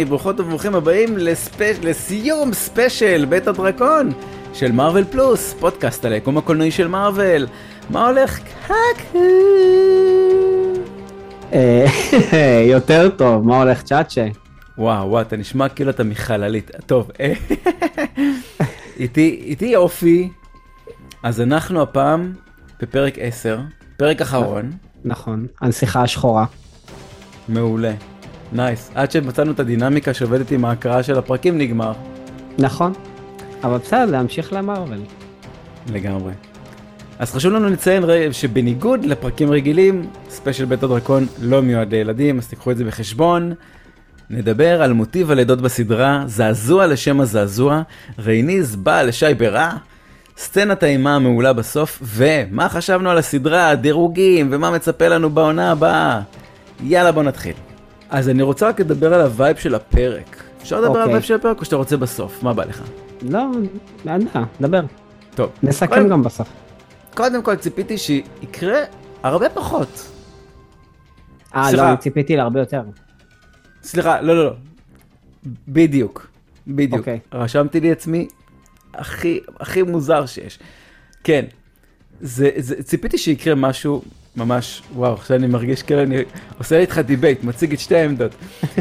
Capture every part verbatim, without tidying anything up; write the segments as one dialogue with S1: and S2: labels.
S1: היי, ברוכות וברוכים הבאים לספש... לסיום ספיישל בית הדרקון של מארוול פלוס, פודקאסט על היקום הקולנועי של מארוול. מה הולך? קקו.
S2: יותר טוב, מה הולך צ'אצ'ה?
S1: וואו, וואו, אתה נשמע כאילו אתה מחללית. טוב, איתי, איתי אופי, אז אנחנו הפעם בפרק עשר, פרק אחרון.
S2: נכון, הנסיכה השחורה.
S1: מעולה, נייס. עד שמצאנו את הדינמיקה שעובדת עם ההקראה של הפרקים נגמר.
S2: נכון, אבל בסדר, להמשיך למארוול.
S1: לגמרי. אז חשוב לנו לציין שבניגוד לפרקים רגילים, ספיישל בית הדרקון לא מיועד לילדים, אז תיקחו את זה בחשבון. נדבר על מוטיב הלידות בסדרה, זעזוע לשם הזעזוע, רייניז בא לשי ברע, סצנת האימה המעולה בסוף, ומה חשבנו על הסדרה, דירוגים, ומה מצפה לנו בעונה הבאה. יאללה, בוא נתחיל. אז אני רוצה רק לדבר על הווייב של הפרק. אפשר לדבר על הווייב של הפרק או שאתה רוצה בסוף? מה בא לך?
S2: לא, מעדה, דבר.
S1: טוב.
S2: נסכם גם בסוף.
S1: קודם כל ציפיתי שיקרה הרבה פחות.
S2: אה, לא, אני ציפיתי להרבה יותר.
S1: סליחה, לא, לא, לא. בדיוק. בדיוק.
S2: אוקיי.
S1: רשמתי לי עצמי הכי, הכי מוזר שיש. כן. זה, זה, ציפיתי שיקרה משהו ממש, וואו, עכשיו אני מרגיש כאילו אני עושה איתך דיבייט, מציג את שתי העמדות.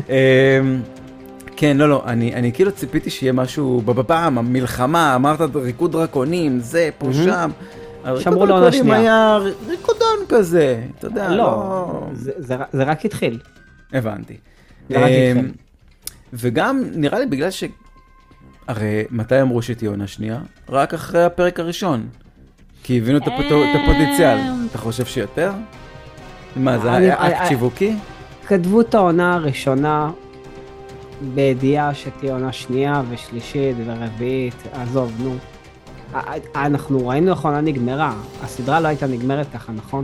S1: כן, לא, לא, אני, אני כאילו ציפיתי שיהיה משהו בבפעם, המלחמה, אמרת ריקוד דרקונים, זה, פה, שם.
S2: שמרו לו עונה שנייה.
S1: היה ריקודון כזה, אתה יודע,
S2: לא,
S1: לא...
S2: זה, זה, זה רק התחיל.
S1: הבנתי.
S2: זה רק התחיל.
S1: וגם נראה לי בגלל ש... הרי מתי אמרו שתהיה עונה שנייה? רק אחרי הפרק הראשון. כי הבינו את הפוטנציאל. אתה חושב שיותר? מה, זה היה אקט שיווקי?
S2: כתבו את העונה הראשונה בידיעה שתהיה עונה שנייה ושלישית ורביעית. עזוב, נו. אנחנו ראינו איך העונה נגמרה. הסדרה לא הייתה נגמרת ככה, נכון?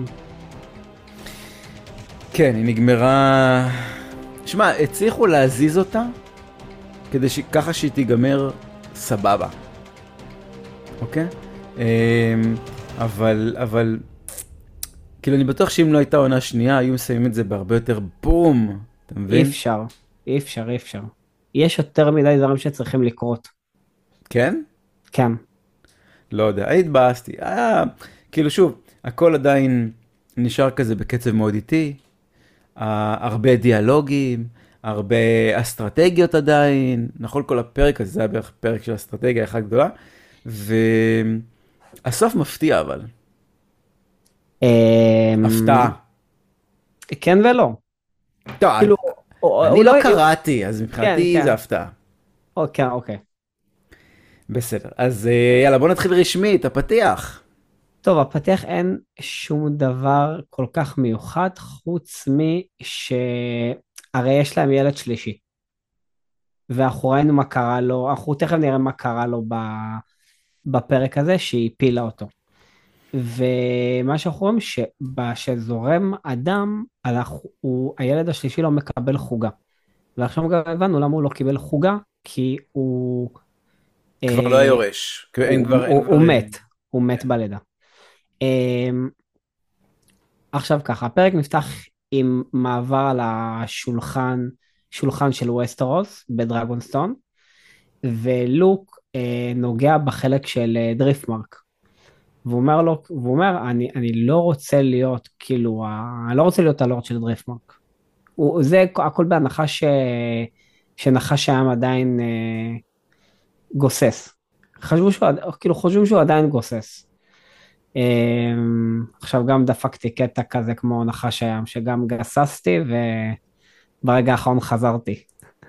S1: כן, היא נגמרה... שמע, הצליחו להזיז אותה כדי שככה שהיא תיגמר סבבה. אוקיי? אבל, אבל, כאילו אני בטוח שאם לא הייתה עונה שנייה, היו מסיימים את זה בהרבה יותר בום. אתה מבין?
S2: אי אפשר, אי אפשר, אי אפשר. יש יותר מדי דברים שצריכים לקרות.
S1: כן?
S2: כן.
S1: לא יודע, התבאסתי. היה, כאילו שוב, הכל עדיין נשאר כזה בקצב מאוד איטי. הרבה דיאלוגים, הרבה אסטרטגיות עדיין, נכון כל הפרק הזה, זה היה בערך פרק של אסטרטגיה אחת גדולה, והסוף מפתיע אבל. הפתעה.
S2: כן ולא.
S1: טוב, אני לא קראתי, אז מבחינתי זה הפתעה.
S2: אוקיי, אוקיי.
S1: בסדר, אז יאללה בוא נתחיל רשמית, הפתיח.
S2: טוב, הפתיח אין שום דבר כל כך מיוחד, חוץ משהרי יש להם ילד שלישי. ואנחנו ראינו מה קרה לו, אנחנו תכף נראה מה קרה לו בפרק הזה, שהיא הפילה אותו. ומה שאנחנו רואים, שזורם אדם, הוא, הילד השלישי לא מקבל חוגה. ועכשיו גם הבנו למה הוא לא קיבל חוגה, כי הוא...
S1: כבר לא היורש.
S2: הוא מת, הוא מת בלידה. עכשיו ככה, הפרק נפתח עם מעבר על השולחן, שולחן של ווסטרוס בדרגונסטון, ולוק אה, נוגע בחלק של אה, דריפטמרק. והוא אומר לו, והוא אומר, אני, אני לא רוצה להיות, כאילו, אני לא רוצה להיות הלורד של דריפטמרק. הוא, זה הכל בהנחה ש, שנחש העם עדיין אה, גוסס. חשבו שהוא, כאילו, חושבים שהוא עדיין גוסס. עכשיו גם דפקתי קטע כזה כמו נחש הים, שגם גססתי וברגע האחרון חזרתי.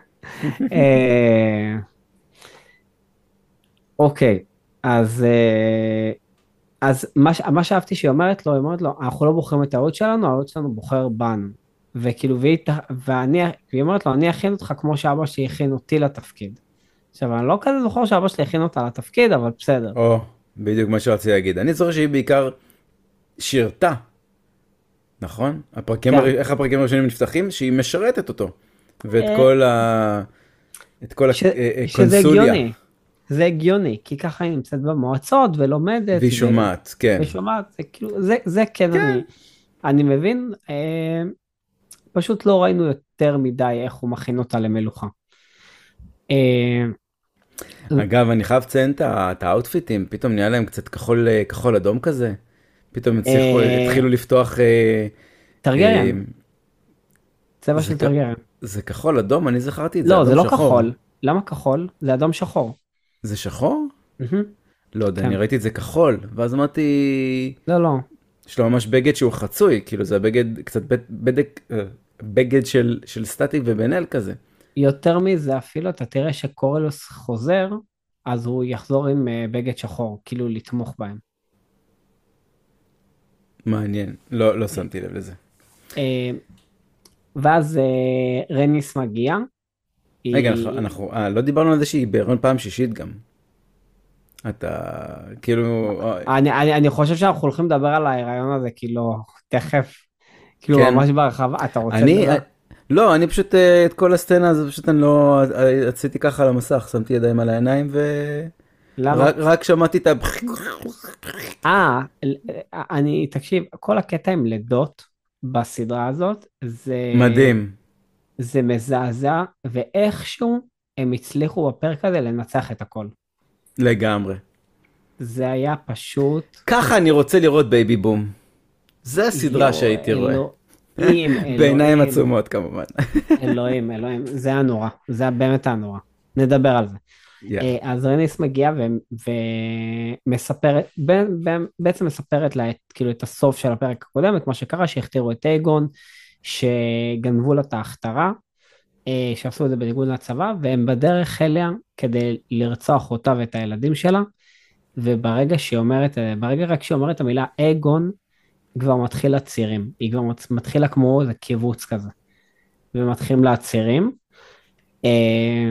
S2: אוקיי, אז אז מה שאהבתי שהיא אומרת לו, היא אומרת לו, אנחנו לא בוחרים את העוד שלנו, העוד שלנו בוחר בנו. וכאילו, והיא אומרת לו, אני אכין אותך כמו שאבא שלי הכין אותי לתפקיד. עכשיו, אני לא כזה זוכר שאבא שלי הכין אותה לתפקיד, אבל בסדר.
S1: או, בדיוק מה שרציתי להגיד. אני זוכר שהיא בעיקר שירתה, נכון? הפרקים, איך הפרקים הראשונים נפתחים? שהיא משרתת אותו. ואת כל ה... את כל הקונסוליה.
S2: שזה הגיוני. זה הגיוני, כי ככה היא נמצאת במועצות ולומדת.
S1: והיא שומעת, כן.
S2: והיא שומעת, זה כאילו, זה כן אני... אני מבין, פשוט לא ראינו יותר מדי איך הוא מכין אותה למלוכה. אה,
S1: אגב, אני חייב לציין את ה- את האוטפיטים, פתאום נהיה להם קצת כחול, אה, כחול אדום כזה. פתאום הצליחו,
S2: אה,
S1: התחילו לפתוח, אה, אה,
S2: טרגריאן, צבע
S1: זה,
S2: של
S1: כ-
S2: טרגריאן.
S1: זה כחול אדום, אני זכרתי את זה
S2: לא, זה
S1: אדום
S2: לא
S1: שחור.
S2: כחול. למה כחול? זה אדום שחור.
S1: זה שחור?
S2: מהמם,
S1: לא יודע,
S2: כן.
S1: אני ראיתי את זה כחול, ואז אמרתי,
S2: לא, לא.
S1: יש לו ממש בגד שהוא חצוי, כאילו זה הבגד, קצת בד- בדק, אה, בגד של, של סטטיק ובן אל כזה.
S2: יותר מזה, אפילו אתה תראה שקורלוס חוזר, אז הוא יחזור עם אה, בגד שחור, כאילו לתמוך בהם.
S1: מעניין, לא, לא שמתי לב לזה.
S2: אה, ואז אה, רניס מגיע.
S1: רגע, אנחנו,
S2: היא...
S1: אנחנו אה, לא דיברנו על זה שהיא בהיריון פעם שישית גם. אתה, כאילו, אה,
S2: אני, אני, אני חושב שאנחנו הולכים לדבר על ההיריון הזה, כאילו, תכף, כאילו,
S1: כן.
S2: ממש ברחבה. אתה רוצה
S1: אני,
S2: לדבר?
S1: אה, לא, אני פשוט, אה, את כל הסצנה הזו, פשוט אני לא, אה, עשיתי ככה על המסך, שמתי ידיים על העיניים,
S2: למה?
S1: ורק רק שמעתי את ה...
S2: אה, ל- אה, אני, תקשיב, כל הקטע עם לידות בסדרה הזאת, זה,
S1: מדהים.
S2: זה מזעזע, ואיכשהו הם הצליחו בפרק הזה לנצח את הכל.
S1: לגמרי.
S2: זה היה פשוט,
S1: ככה אני רוצה לראות בייבי בום. זה הסדרה
S2: יואו,
S1: שהייתי רואה.
S2: אלוהים,
S1: בעיניים
S2: אלוהים,
S1: עצומות כמובן.
S2: אלוהים, אלוהים, זה היה נורא, זה היה באמת היה נורא. נדבר על זה.
S1: יאללה.
S2: אה, אז רניס מגיעה ו- ומספרת, ב- ב- בעצם מספרת לה את, כאילו, את הסוף של הפרק הקודם, את מה שקרה, שהכתירו את אייגון, שגנבו לה את ההכתרה, אה, שעשו את זה בניגוד לצבא, והם בדרך אליה כדי לרצוח אותה ואת הילדים שלה, וברגע שהיא אומרת, אה, ברגע רק שהיא אומרת את המילה אייגון, כבר מתחיל הצירים, היא כבר מת- מתחילה כמו איזה קיבוץ כזה, ומתחילים להצירים. אה,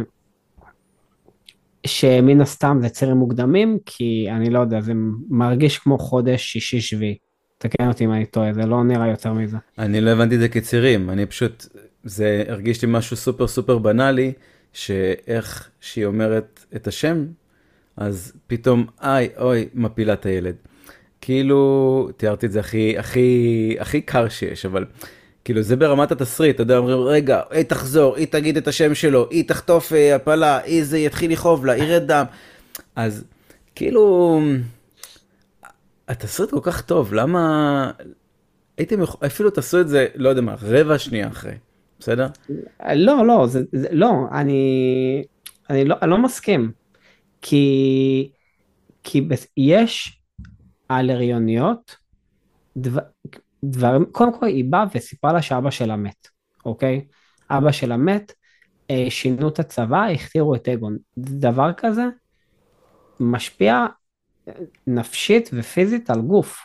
S2: שמן הסתם זה צירים מוקדמים, כי אני לא יודע, זה מרגיש כמו חודש שישי שביעי. תקן אותי אם אני טועה, זה לא נראה יותר מזה.
S1: אני לא הבנתי את זה כצירים, אני פשוט, זה הרגיש לי משהו סופר סופר בנאלי, שאיך שהיא אומרת את השם, אז פתאום, איי, אוי, מפילה את הילד. כאילו, תיארתי את זה הכי, הכי, הכי קר שיש, אבל כאילו זה ברמת התסריט, אתה יודע, אומרים, רגע, היא תחזור, היא תגיד את השם שלו, היא תחטוף אה, הפלה, היא זה יתחיל לכאוב לה, ירד דם. אז כאילו, התסריט כל כך טוב, למה... הייתם, יכ- אפילו תעשו את זה, לא יודע מה, רבע שנייה אחרי, בסדר?
S2: לא, לא, זה, זה, לא, אני, אני לא, אני לא מסכים. כי, כי בס- יש על הריוניות, דבר, דברים, קודם כל היא באה וסיפרה לה שאבא שלה מת, אוקיי? אבא שלה מת, אה, שינו את הצבא, הכתירו את אגון. דבר כזה משפיע נפשית ופיזית על גוף.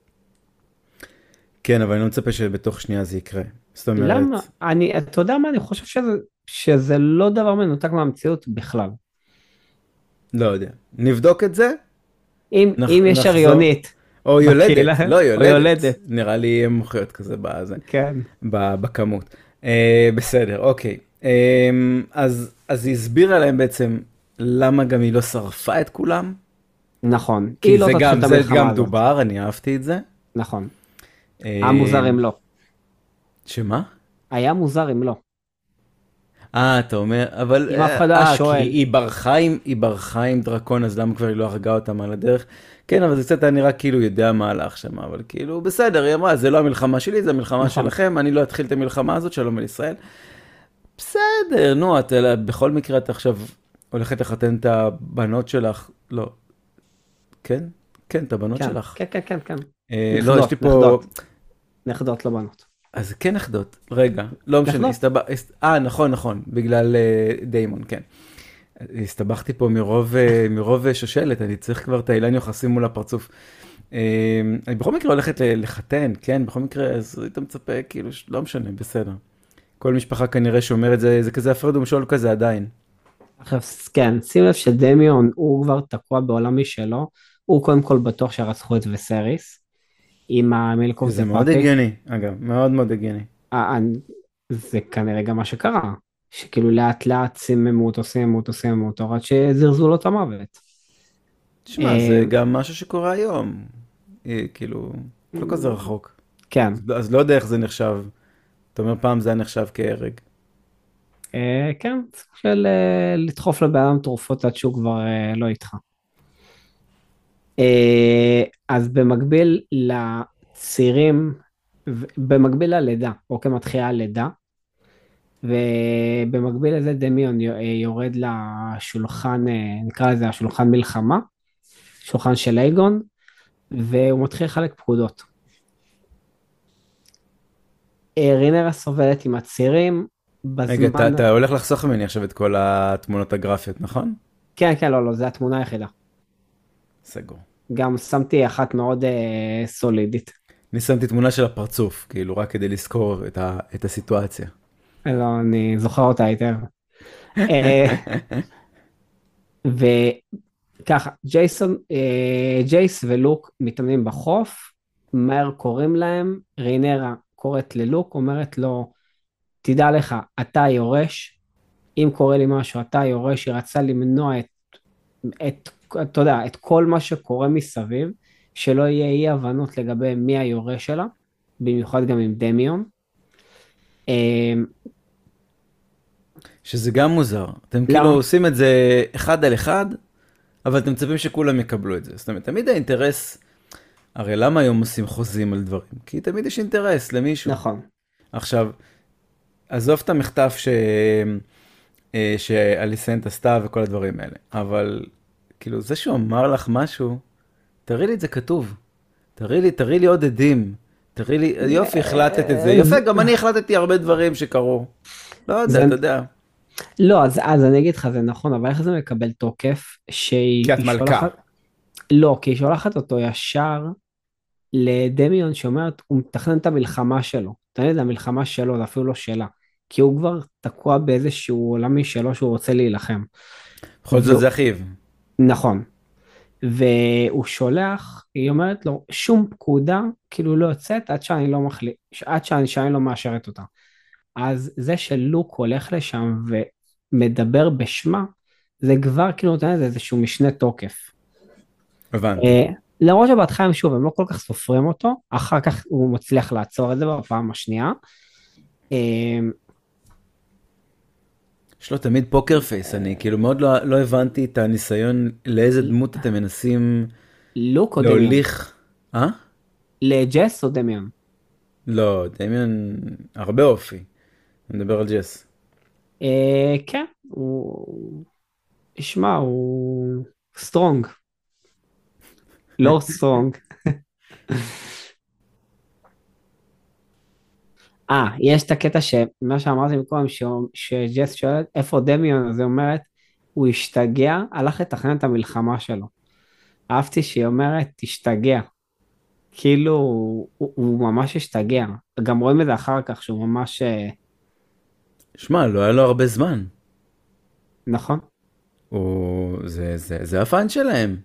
S1: כן, אבל אני לא מצפה שבתוך שנייה זה יקרה. זאת אומרת,
S2: למה? אני, אתה יודע מה, אני חושב שזה, שזה לא דבר מנותק מהמציאות בכלל.
S1: לא יודע. נבדוק את זה,
S2: אם,
S1: נח,
S2: אם יש
S1: נחזור.
S2: הריונית
S1: או יולדת,
S2: בקהילה,
S1: לא
S2: או
S1: יולדת.
S2: יולדת,
S1: נראה לי יהיה מוחיות כזה בזה,
S2: כן.
S1: ב- בכמות. אה, בסדר, אוקיי. אה, אז, אז היא הסבירה להם בעצם למה גם היא לא שרפה את כולם.
S2: נכון,
S1: כי
S2: היא לא
S1: זה
S2: תתחיל
S1: גם,
S2: את
S1: זה
S2: המלחמה
S1: גם
S2: הזאת.
S1: דובר, אני אהבתי את זה.
S2: נכון.
S1: אה,
S2: היה מוזר אם לא.
S1: שמה?
S2: היה מוזר אם לא.
S1: אה, אתה אומר, אבל...
S2: אם אף אחד לא
S1: אה,
S2: היה
S1: כי
S2: שואל.
S1: היא ברחה עם, היא ברחה עם דרקון, אז למה כבר היא לא הרגה אותם על הדרך? כן, אבל זה קצת היה נראה כאילו הוא יודע מה הלך שם, אבל כאילו, בסדר, היא אמרה, זה לא המלחמה שלי, זה המלחמה
S2: נכון.
S1: שלכם, אני לא אתחיל את המלחמה הזאת, שלום על ישראל. בסדר, נו, את, בכל מקרה את עכשיו הולכת לחתן את הבנות שלך, לא, כן? כן, את הבנות
S2: כן,
S1: שלך.
S2: כן, כן, כן, כן.
S1: אה, לא,
S2: נכדות,
S1: יש לי פה...
S2: נכדות. נכדות לא בנות.
S1: אז זה כן נכדות, רגע, לא משנה,
S2: נכדות.
S1: הסתבר... הס- אה, נכון, נכון, בגלל אה, דיימון, כן. הסתבכתי פה מרוב, אה, מרוב אה, שושלת, אני צריך כבר את האילן יוחסים מול הפרצוף. אה, אני בכל מקרה הולכת ל- לחתן, כן, בכל מקרה, אז היית מצפה, כאילו, ש- לא משנה, בסדר. כל משפחה כנראה שאומרת, זה, זה כזה הפרד ומשול כזה עדיין.
S2: עכשיו, כן, שים לב שדמיון הוא כבר תקוע בעולם משלו, הוא קודם כל בטוח שרצחו את וסריס, עם המילקוב
S1: זה מאוד
S2: פאפי.
S1: הגיוני, אגב, מאוד מאוד הגיוני.
S2: אה, אני- זה כנראה גם מה שקרה, שכאילו לאט לאט סיממו אותו, סיממו אותו, סיממו אותו, עד שזרזו לו את המוות.
S1: תשמע,
S2: אה,
S1: זה גם משהו שקורה היום, אה, כאילו, לא כזה רחוק.
S2: כן,
S1: אז, אז לא יודע איך זה נחשב. אתה אומר, פעם זה היה נחשב כהרג.
S2: אה, כן, סוג של אה, לדחוף לבן אדם תרופות עד שהוא כבר אה, לא איתך. אה, אז במקביל לצירים, ו- במקביל ללידה, אוקיי, מתחילה הלידה, ובמקביל לזה דמיון י- אה, יורד לשולחן, אה, נקרא לזה השולחן מלחמה, שולחן של אייגון, והוא מתחיל לחלק פקודות. אה, רינרה סובלת עם הצירים,
S1: רגע, אתה,
S2: בזמן,
S1: אתה הולך לחסוך ממני עכשיו את כל התמונות הגרפיות, נכון?
S2: כן, כן, לא, לא, זה התמונה היחידה.
S1: סגור.
S2: גם שמתי אחת מאוד אה, סולידית.
S1: אני שמתי תמונה של הפרצוף, כאילו, רק כדי לזכור את, ה, את הסיטואציה.
S2: לא, אני זוכר אותה היטב. אה, וככה, ג'ייסון, אה, ג'ייס ולוק מתאמנים בחוף, מהר קוראים להם, ריינרה קוראת ללוק, אומרת לו, תדע לך, אתה יורש, אם קורה לי משהו, אתה יורש, היא רצה למנוע את, את, אתה יודע, את כל מה שקורה מסביב, שלא יהיה אי הבנות לגבי מי היורש שלה, במיוחד גם עם דמיון. אה,
S1: שזה גם מוזר. אתם
S2: למה?
S1: כאילו עושים את זה אחד על אחד, אבל אתם מצפים שכולם יקבלו את זה. זאת אומרת, תמיד האינטרס, הרי למה היום עושים חוזים על דברים? כי תמיד יש אינטרס למישהו.
S2: נכון.
S1: עכשיו, עזוב את המחטף ש... אה, שאליסנט עשתה וכל הדברים האלה, אבל כאילו זה שהוא אמר לך משהו, תראי לי את זה כתוב. תראי לי, תראי לי עוד עדים. תראי לי, יופי, החלטת את זה. יפה, גם אני החלטתי הרבה דברים שקרו. לא יודע,
S2: זה-
S1: אתה יודע.
S2: לא, אז, אז אני אגיד לך, זה נכון, אבל איך זה מקבל תוקף שהיא...
S1: כי את
S2: היא
S1: מלכה.
S2: שולחת- לא, כי היא שולחת אותו ישר לדמיון שאומרת, הוא מתכנן את המלחמה שלו. תן לי, זה המלחמה שלו, זה אפילו לא שלה. כי הוא כבר תקוע באיזשהו עולם משלו שהוא רוצה להילחם.
S1: בכל זאת זה אחיו.
S2: נכון. והוא שולח, היא אומרת לו, שום פקודה כאילו לא יוצאת עד שאני לא מחליט, עד שאני, שאני לא מאשרת אותה. אז זה שלוק הולך לשם ומדבר בשמה, זה כבר כאילו נותן לזה איזשהו משנה תוקף.
S1: הבנתי.
S2: אה, למרות שבהתחלה הם שוב, הם לא כל כך סופרים אותו, אחר כך הוא מצליח לעצור את זה בפעם השנייה. אה,
S1: יש לו תמיד פוקר פייס, אני כאילו מאוד לא, לא הבנתי את הניסיון לאיזה דמות אתם מנסים
S2: לוק או דמיון?
S1: להוליך. אה?
S2: לג'ס או דמיון?
S1: לא, דמיון הרבה אופי. אני מדבר על ג'ס.
S2: אה, כן, הוא... שמע, הוא סטרונג. לא סטרונג. אה, יש את הקטע שמה שאמרתי מקודם, ש- שג'ס שואלת איפה דמיון, אז היא אומרת, הוא השתגע, הלך לתכנן את המלחמה שלו. אהבתי שהיא אומרת, תשתגע. כאילו, הוא, הוא ממש השתגע. גם רואים את זה אחר כך, שהוא ממש... אה,
S1: שמע, לא היה לו הרבה זמן.
S2: נכון?
S1: הוא... זה, זה, זה הפאן שלהם.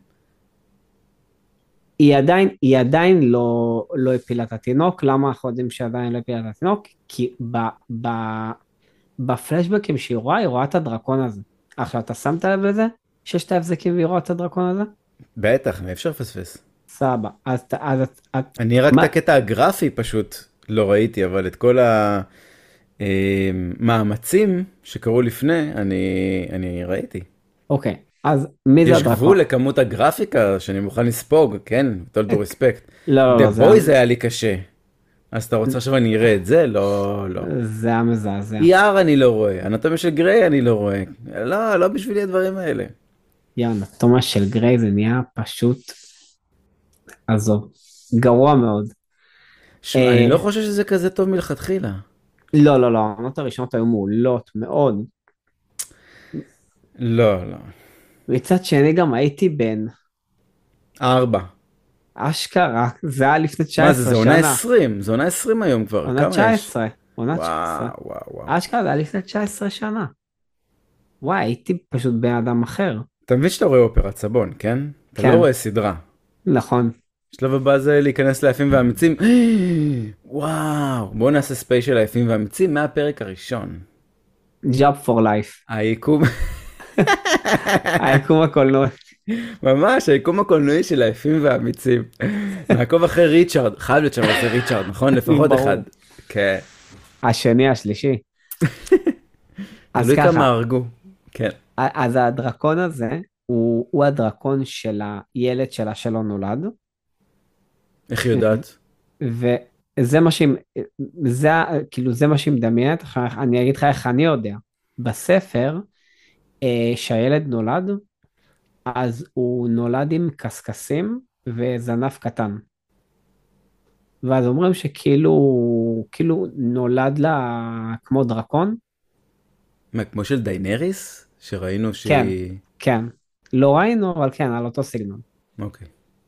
S2: היא עדיין, היא עדיין לא, לא הפילה את התינוק. למה אנחנו יודעים שעדיין לא הפילה את התינוק? כי ב, ב, בפלשבקים שהיא רואה, היא רואה את הדרקון הזה. עכשיו, אתה שמת לב לזה? שיש את ההבזקים והיא רואה את הדרקון הזה?
S1: בטח, מי אפשר לפספס.
S2: סבבה. אז, אז, אז
S1: אני רק
S2: מה-
S1: את הקטע הגרפי פשוט לא ראיתי, אבל את כל המאמצים שקרו לפני, אני, אני ראיתי.
S2: אוקיי, אז מי זה
S1: יש
S2: הדרקון?
S1: גבול לכמות הגרפיקה שאני מוכן לספוג, כן? total due respect.
S2: לא, לא,
S1: The
S2: לא, זה
S1: Boys היה לי קשה. אז אתה רוצה עכשיו אני אראה את זה? לא, לא.
S2: זה היה מזעזע.
S1: יער אני לא רואה, אנטומיה של גריי אני לא רואה. לא, לא בשבילי הדברים האלה.
S2: יאללה, תומא של גריי זה נהיה פשוט, עזוב, גרוע מאוד.
S1: שמע,
S2: אה,
S1: אני לא חושב שזה כזה טוב מלכתחילה.
S2: לא, לא, לא, העונות הראשונות היו מעולות מאוד.
S1: לא, לא.
S2: מצד שני גם הייתי בן,
S1: ארבע.
S2: אשכרה, זה היה לפני תשע
S1: מה זה,
S2: עשרה
S1: זה עונה
S2: שנה.
S1: עשרים, זה עונה עשרים היום כבר.
S2: עונה
S1: כמה
S2: תשע
S1: יש?
S2: עשרה, עונה תשע עשרה.
S1: וואו, וואו, וואו.
S2: אשכרה, זה היה לפני תשע עשרה שנה. וואי, הייתי פשוט בן אדם אחר.
S1: אתה מבין שאתה רואה אופרת סבון, כן? אתה
S2: כן.
S1: לא רואה סדרה.
S2: נכון.
S1: שלב הבא זה להיכנס ליפים והאמיצים. וואו, בואו נעשה ספיישל היפים והאמיצים מהפרק הראשון.
S2: Job for life.
S1: היקום,
S2: היקום הקולנועי.
S1: ממש, היקום הקולנועי של היפים והאמיצים. נעקוב אחרי ריצ'רד, חייב להיות שם איזה ריצ'רד, נכון? לפחות
S2: ברור.
S1: אחד. כן.
S2: השני, השלישי. אז
S1: תלוי
S2: ככה,
S1: כמה הרגו. כן.
S2: אז הדרקון הזה הוא, הוא הדרקון של הילד שלה שלא נולד,
S1: איך היא יודעת?
S2: וזה מה שהיא, זה, ה- כאילו זה מה שהיא מדמיינת. עכשיו אני אגיד לך איך אני יודע. בספר, אה, שהילד נולד, אז הוא נולד עם קשקשים וזנב קטן. ואז אומרים שכאילו, כאילו נולד לה כמו דרקון.
S1: מה, כמו של דיינריס? שראינו
S2: כן,
S1: שהיא...
S2: כן. לא ראינו, אבל כן, על אותו סגנון.
S1: אוקיי.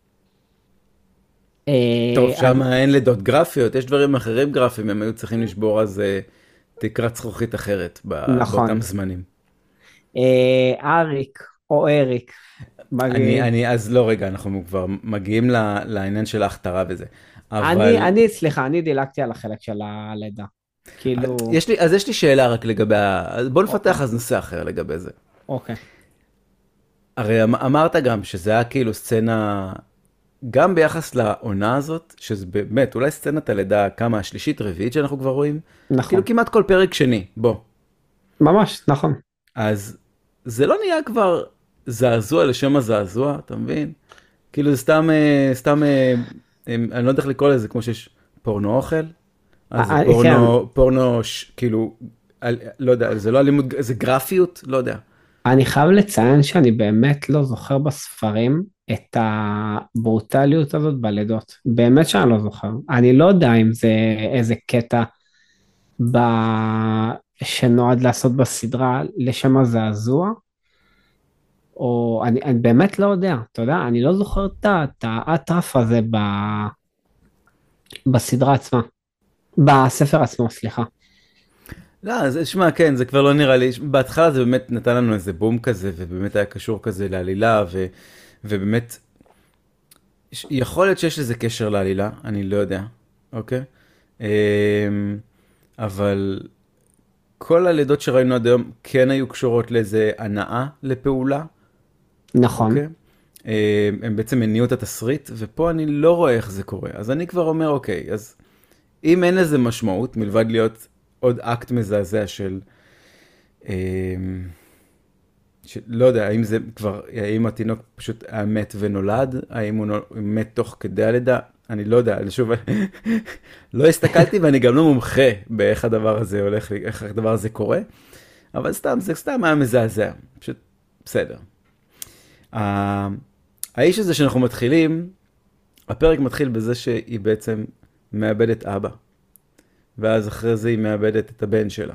S1: טוב,
S2: אה,
S1: שם
S2: אני,
S1: אין לידות גרפיות, יש דברים אחרים גרפיים, הם היו צריכים לשבור אז אה, תקרת זכוכית אחרת ב-
S2: נכון.
S1: באותם זמנים.
S2: אה, אריק או אריק.
S1: אני,
S2: מג-
S1: אני, אז לא רגע, אנחנו כבר מגיעים ל- לעניין של ההכתרה וזה.
S2: אני,
S1: אבל
S2: אני, סליחה, אני דילגתי על החלק של הלידה. כאילו,
S1: יש לי, אז יש לי שאלה רק לגבי, ה- אז בוא
S2: אוקיי,
S1: נפתח אז נושא אחר לגבי זה.
S2: אוקיי.
S1: הרי אמ- אמרת גם שזה היה כאילו סצנה, גם ביחס לעונה הזאת, שזה באמת, אולי סצנת הלידה כמה, השלישית, רביעית שאנחנו כבר רואים,
S2: נכון,
S1: כאילו כמעט כל פרק שני, בוא.
S2: ממש, נכון.
S1: אז זה לא נהיה כבר זעזוע לשם הזעזוע, אתה מבין? כאילו זה סתם, אה, סתם, אה, אה, אני לא יודע איך לקרוא לזה, כמו שיש פורנו אוכל, אז זה
S2: אה, אה, כן,
S1: פורנו, פורנו, ש- כאילו, על- לא יודע, זה לא אלימות, זה גרפיות, לא יודע.
S2: אני חייב לציין שאני באמת לא זוכר בספרים את הברוטליות הזאת בלידות. באמת שאני לא זוכר. אני לא יודע אם זה איזה קטע ב... שנועד לעשות בסדרה לשם הזעזוע, או אני, אני באמת לא יודע, אתה יודע, אני לא זוכר את ה- את האטרף הזה ב... בסדרה עצמה, בספר עצמו, סליחה.
S1: לא, אז שמע, כן, זה כבר לא נראה לי, בהתחלה זה באמת נתן לנו איזה בום כזה, ובאמת היה קשור כזה לעלילה, ו, ובאמת, ש- יכול להיות שיש לזה קשר לעלילה, אני לא יודע, אוקיי? אמ, אבל כל הלידות שראינו עד היום כן היו קשורות לאיזה הנאה לפעולה,
S2: נכון.
S1: אוקיי? אמ, הם בעצם הניעו את התסריט, ופה אני לא רואה איך זה קורה. אז אני כבר אומר, אוקיי, אז אם אין לזה משמעות, מלבד להיות עוד אקט מזעזע של, אמ, של לא יודע, האם זה כבר, האם התינוק פשוט היה מת ונולד, האם הוא נול- מת תוך כדי הלידה, אני לא יודע, אני שוב, לא הסתכלתי ואני גם לא מומחה באיך הדבר הזה הולך, איך הדבר הזה קורה, אבל סתם, זה סתם היה מזעזע, פשוט בסדר. ה- האיש הזה שאנחנו מתחילים, הפרק מתחיל בזה שהיא בעצם מאבדת אבא, ואז אחרי זה היא מאבדת את הבן שלה.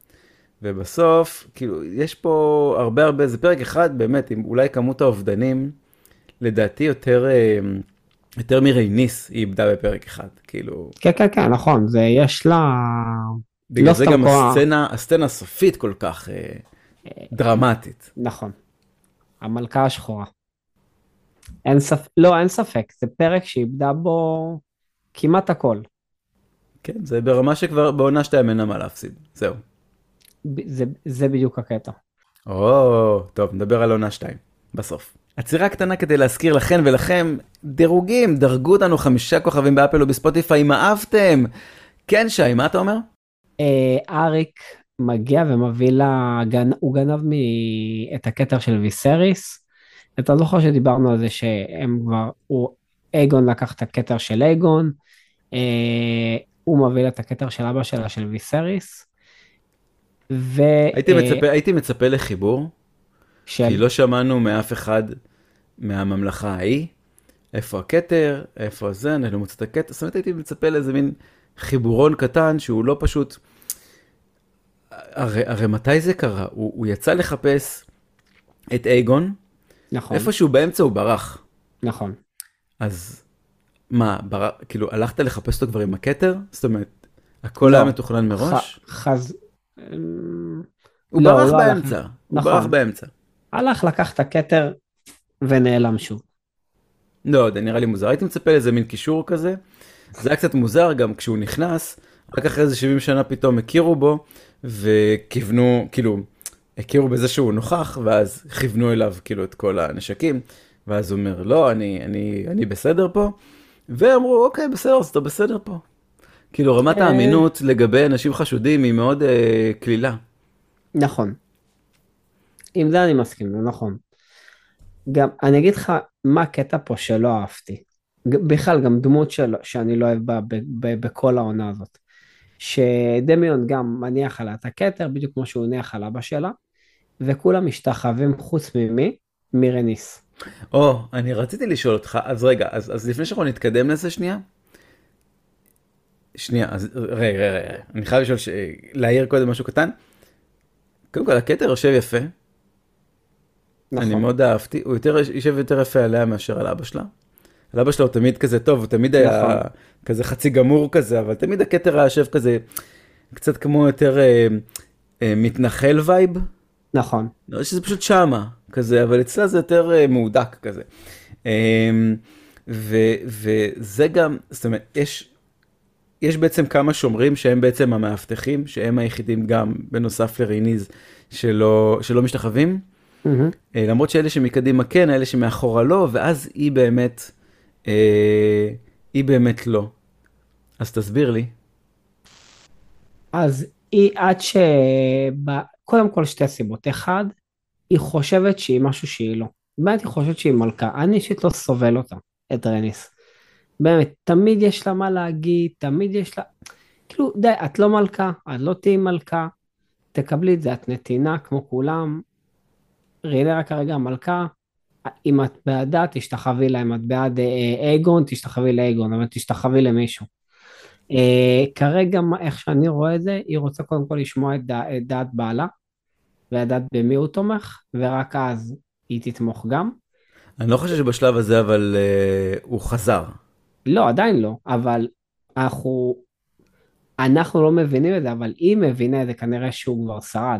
S1: ובסוף, כאילו, יש פה הרבה הרבה, זה פרק אחד באמת, עם אולי כמות האובדנים, לדעתי יותר, אה, יותר מרייניס היא איבדה בפרק אחד, כאילו,
S2: כן, כן, כן, נכון, זה יש לה,
S1: בגלל
S2: לא
S1: זה
S2: סתם
S1: גם
S2: קורה,
S1: הסצנה, הסצנה הסופית כל כך אה, דרמטית.
S2: נכון, המלכה השחורה. אין ספק, לא, אין ספק, זה פרק שאיבדה בו כמעט הכל.
S1: כן, זה ברמה שכבר בעונה שתיים אין לה מה להפסיד, זהו.
S2: ב- זה, זה בדיוק הקטע.
S1: או, טוב, נדבר על עונה שתיים, בסוף. עצירה קטנה כדי להזכיר לכן ולכם, דירוגים, דרגו אותנו חמישה כוכבים באפל או בספוטיפיי, אם אהבתם. כן, שי, מה אתה אומר?
S2: אה, אריק מגיע ומביא לה, גנ... הוא גנב מ... את הכתר של ויסריס. אתה זוכר שדיברנו על זה שהם כבר, הוא, אייגון לקח את הכתר של אייגון, אה, הוא מביא לה את הכתר של אבא שלה של ויסריס,
S1: הייתי
S2: ושל,
S1: מצפה, הייתי מצפה לחיבור, כי לא שמענו מאף אחד מהממלכה ההיא, איפה הכתר, איפה זה, אני לא מוצא את הכתר, זאת אומרת הייתי מצפה לאיזה מין חיבורון קטן שהוא לא פשוט, הרי, הרי מתי זה קרה? הוא, הוא יצא לחפש את אייגון,
S2: נכון,
S1: איפשהו באמצע הוא ברח.
S2: נכון.
S1: אז מה, בר... כאילו הלכת לחפש אותו כבר עם הכתר? זאת אומרת, הכל
S2: לא.
S1: היה מתוכנן מראש?
S2: ח... חז... אמ,
S1: הוא
S2: לא,
S1: ברח
S2: הוא לא הלך.
S1: באמצע, הוא
S2: נכון.
S1: ברח באמצע.
S2: הלך, לקח את הכתר ונעלם שוב.
S1: לא יודע, נראה לי מוזר. הייתי מצפה לאיזה מין קישור כזה. זה היה קצת מוזר גם כשהוא נכנס, רק אחרי איזה שבעים שנה פתאום הכירו בו, וכיוונו, כאילו, הכירו בזה שהוא נוכח, ואז כיוונו אליו כאילו את כל הנשקים, ואז הוא אומר, לא, אני, אני, אני בסדר פה, ואמרו, אוקיי, בסדר, אז אתה בסדר פה. כאילו, רמת האמינות לגבי אנשים חשודים היא מאוד אה, כלילה.
S2: נכון. עם זה אני מסכים, זה נכון. גם, אני אגיד לך מה הקטע פה שלא אהבתי. ג- בכלל, גם דמות שלו, שאני לא אוהב בה ב- ב- בכל העונה הזאת. שדמיון גם מניח עליה את הכתר, בדיוק כמו שהוא הניח על אבא שלה, וכולם משתחווים חוץ ממי? מרניס.
S1: או, אני רציתי לשאול אותך, אז רגע, אז, אז לפני שאנחנו נתקדם לזה שנייה, שנייה, אז רגע, רגע, רגע, אני חייב לשאול, ש... להעיר קודם משהו קטן. קודם כל, הכתר יושב יפה, אני
S2: נכון,
S1: מאוד אהבתי, הוא יותר, יושב יותר יפה עליה מאשר על אבא שלה. על אבא שלה הוא תמיד כזה טוב, הוא תמיד היה
S2: נכון,
S1: כזה חצי גמור כזה, אבל תמיד הכתר היה יושב כזה, קצת כמו יותר אה, אה, מתנחל וייב.
S2: נכון.
S1: לא, שזה פשוט שמה, כזה, אבל אצלה זה יותר אה, מהודק כזה. אה, ו, וזה גם, זאת אומרת, יש, יש בעצם כמה שומרים שהם בעצם המאבטחים, שהם היחידים גם, בנוסף לריניז, שלא, שלא משתחווים.
S2: מהמם.
S1: אה, למרות שאלה שמקדימה כן, האלה שמאחורה לא, ואז היא באמת, אה, היא באמת לא. אז תסביר לי.
S2: אז היא עד ש... ב- קודם כל שתי סיבות. אחד, היא חושבת שהיא משהו שהיא לא. באמת היא חושבת שהיא מלכה. אני אישית לא סובל אותה, את רניס. באמת, תמיד יש לה מה להגיד, תמיד יש לה... כאילו, די, את לא מלכה, את לא תהיי מלכה, תקבלי את זה, את נתינה כמו כולם. רינרה כרגע מלכה, אם את בעדה, תשתחווי לה, אם את בעד אה, אייגון, תשתחווי לאייגון, אבל תשתחווי למישהו. אה, כרגע, מה- איך שאני רואה את זה, היא רוצה קודם כל לשמוע את, דע, את דעת בעלה, ולדעת במי הוא תומך, ורק אז היא תתמוך גם.
S1: אני לא חושב שבשלב הזה, אבל אה, הוא חזר.
S2: לא, עדיין לא, אבל אנחנו, אנחנו לא מבינים את זה, אבל היא מבינה את זה, כנראה שהוא כבר שרד.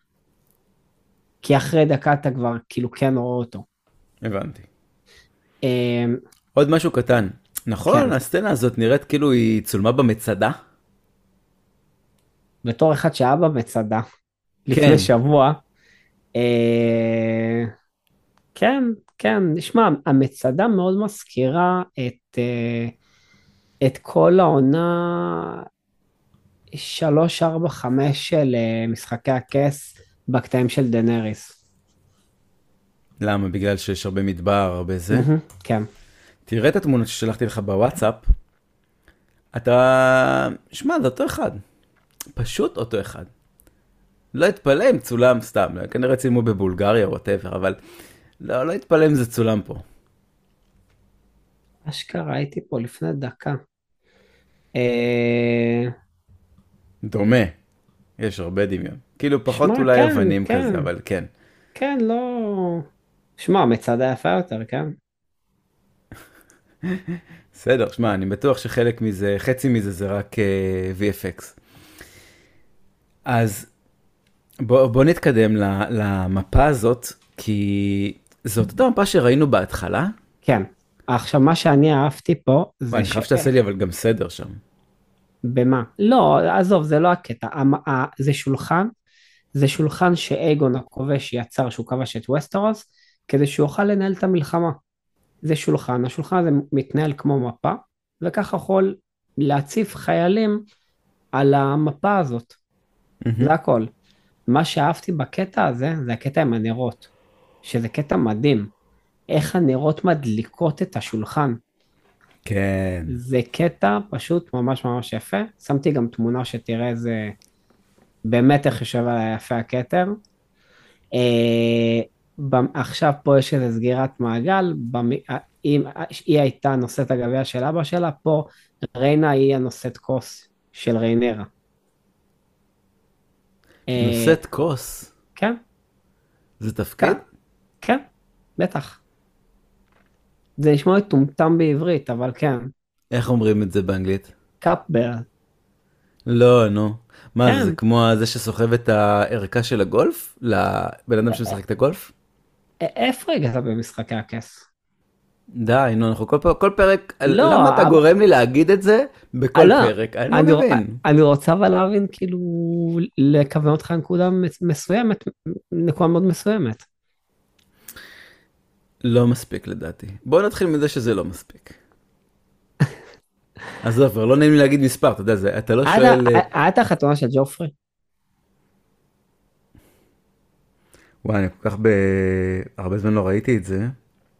S2: כי אחרי דקה אתה כבר כאילו כן רואה אותו.
S1: הבנתי.
S2: אה,
S1: עוד משהו קטן.
S2: כן,
S1: נכון, הסצנה הזאת נראית כאילו היא צולמה במצדה?
S2: בתור אחד שהיה במצדה לפני
S1: כן.
S2: שבוע, אה, כן, כן, נשמע, המצדה מאוד מזכירה את, אה, את כל העונה שלוש, ארבע, חמש של אה, משחקי הכס בקטעים של דנריס.
S1: למה? בגלל שיש הרבה מדבר, הרבה זה?
S2: מהמם, כן.
S1: תראה את התמונות ששלחתי לך בוואטסאפ. אתה... שמע, זה אותו אחד. פשוט אותו אחד. לא אתפלא אם צולם סתם, כנראה צילמו בבולגריה או whatever, אבל לא, לא אתפלא אם זה צולם פה.
S2: אשכרה הייתי פה לפני דקה. אה,
S1: דומה. יש הרבה דמיון. כאילו
S2: שמע,
S1: פחות אולי
S2: כן,
S1: אבנים
S2: כן,
S1: כזה, אבל כן.
S2: כן, לא... שמע, מצדה יפה יותר, כן?
S1: בסדר, שמע, אני בטוח שחלק מזה, חצי מזה זה רק uh, וי אף אקס. אז בוא, בוא נתקדם למפה הזאת, כי זאת אותה מפה שראינו בהתחלה.
S2: כן. עכשיו, מה שאני אהבתי פה, זה
S1: אני
S2: ש...
S1: חייב שתעשה לי אבל גם סדר שם.
S2: במה? לא, עזוב, זה לא הקטע. המ- ה- זה שולחן, זה שולחן שאייגון הכובש יצר, שהוא כבש את וסטרוס, כדי שהוא יוכל לנהל את המלחמה. זה שולחן, השולחן הזה מתנהל כמו מפה, וככה יכול להציף חיילים על המפה הזאת.
S1: מהמם.
S2: זה הכל. מה שאהבתי בקטע הזה, זה הקטע עם הנרות, שזה קטע מדהים. איך הנרות מדליקות את השולחן.
S1: כן.
S2: זה קטע פשוט ממש ממש יפה. שמתי גם תמונה שתראה איזה, באמת איך יושב עליה יפה הכתר. אה, במ- עכשיו פה יש איזו סגירת מעגל, במ- אם היא הייתה נושאת הגביע של אבא שלה, פה ריינה היא הנושאת כוס של ריינרה. אה,
S1: נושאת כוס.
S2: כן,
S1: זה
S2: כן,
S1: תפקיד?
S2: כן, בטח. זה נשמע מטומטם בעברית, אבל כן.
S1: איך אומרים את זה באנגלית?
S2: קאפבר,
S1: לא, נו. מה זה,
S2: כן.
S1: זה כמו זה שסוחב את הערכה של הגולף? לבן אדם שמשחק את הגולף?
S2: א- איפה הגעת במשחקי הכס?
S1: די, נו, אנחנו כל, פ- כל פרק,
S2: לא,
S1: למה אתה
S2: אבל-
S1: גורם לי להגיד את זה בכל
S2: לא,
S1: פרק? אני לא
S2: אני,
S1: מבין.
S2: אני רוצה אבל להבין, כאילו, לכוון אותך לנקודה מס- מסוימת, נקודה מאוד מסוימת.
S1: לא מספיק לדעתי. בוא נתחיל מזה שזה לא מספיק. אז עופר, לא נעים לי להגיד מספר, אתה יודע, זה, אתה לא
S2: עד
S1: שואל...
S2: ה- עד החתונה של ג'ופרי?
S1: וואי, אני כל כך ב... הרבה זמן לא ראיתי את זה.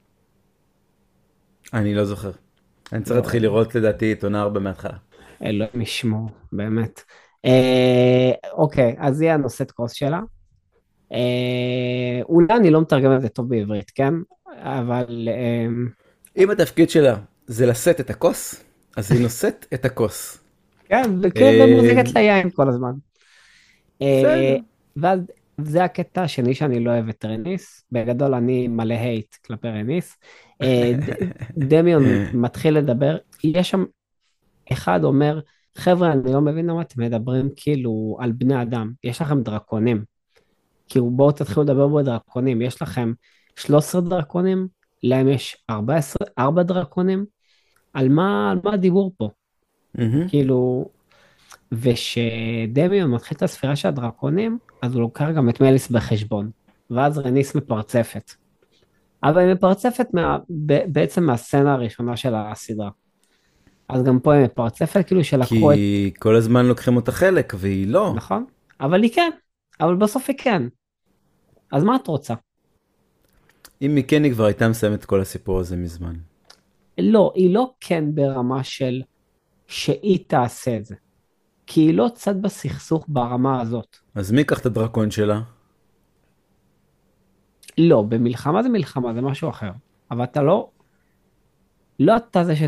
S1: אני לא זוכר. אני צריך
S2: לא,
S1: להתחיל לראות לדעתי את עונה ארבע מההתחלה.
S2: אלוהים ישמור, באמת. אה, אוקיי, אז זה הנושאת כוס שלה. אה, אולי אני לא מתרגם את זה טוב בעברית, כן? אבל אה,
S1: אם התפקיד שלה זה לשאת את הכוס, אז היא נושאת את הכוס.
S2: כן, וכן,
S1: אה,
S2: ומוזיקת ליין כל הזמן. אה,
S1: בסדר.
S2: ואז זה הקטע השני שאני לא אוהב את רניס. בגדול אני מלא הייט כלפי רניס. אה, ד- דמיון מתחיל לדבר, יש שם אחד אומר, חבר'ה, אני לא מבין למה אתם מדברים כאילו על בני אדם, יש לכם דרקונים. כאילו בואו תתחילו לדבר בו דרקונים, יש לכם שלושה עשר דרקונים, להם יש ארבע עשרה, ארבע דרקונים, על מה, על מה הדיבור פה?
S1: מהמם.
S2: כאילו, ושדמיון מתחיל את הספירה של הדרקונים, אז הוא לוקח גם את מליס בחשבון, ואז רניס מפרצפת. אבל היא מפרצפת מה, ב- בעצם מהסצנה הראשונה של הסדרה. אז גם פה היא מפרצפת, כאילו שלקחו את,
S1: כי כל הזמן לוקחים אותה חלק, והיא לא.
S2: נכון? אבל היא כן, אבל בסוף היא כן. אז מה את רוצה?
S1: אם מקני כבר הייתה מסיימת את כל הסיפור הזה מזמן.
S2: לא, היא לא כן ברמה של שהיא תעשה את זה. כי היא לא צד בסכסוך ברמה הזאת.
S1: אז מי ייקח את הדרקון שלה?
S2: לא, במלחמה זה מלחמה, זה משהו אחר. אבל אתה לא, לא אתה זה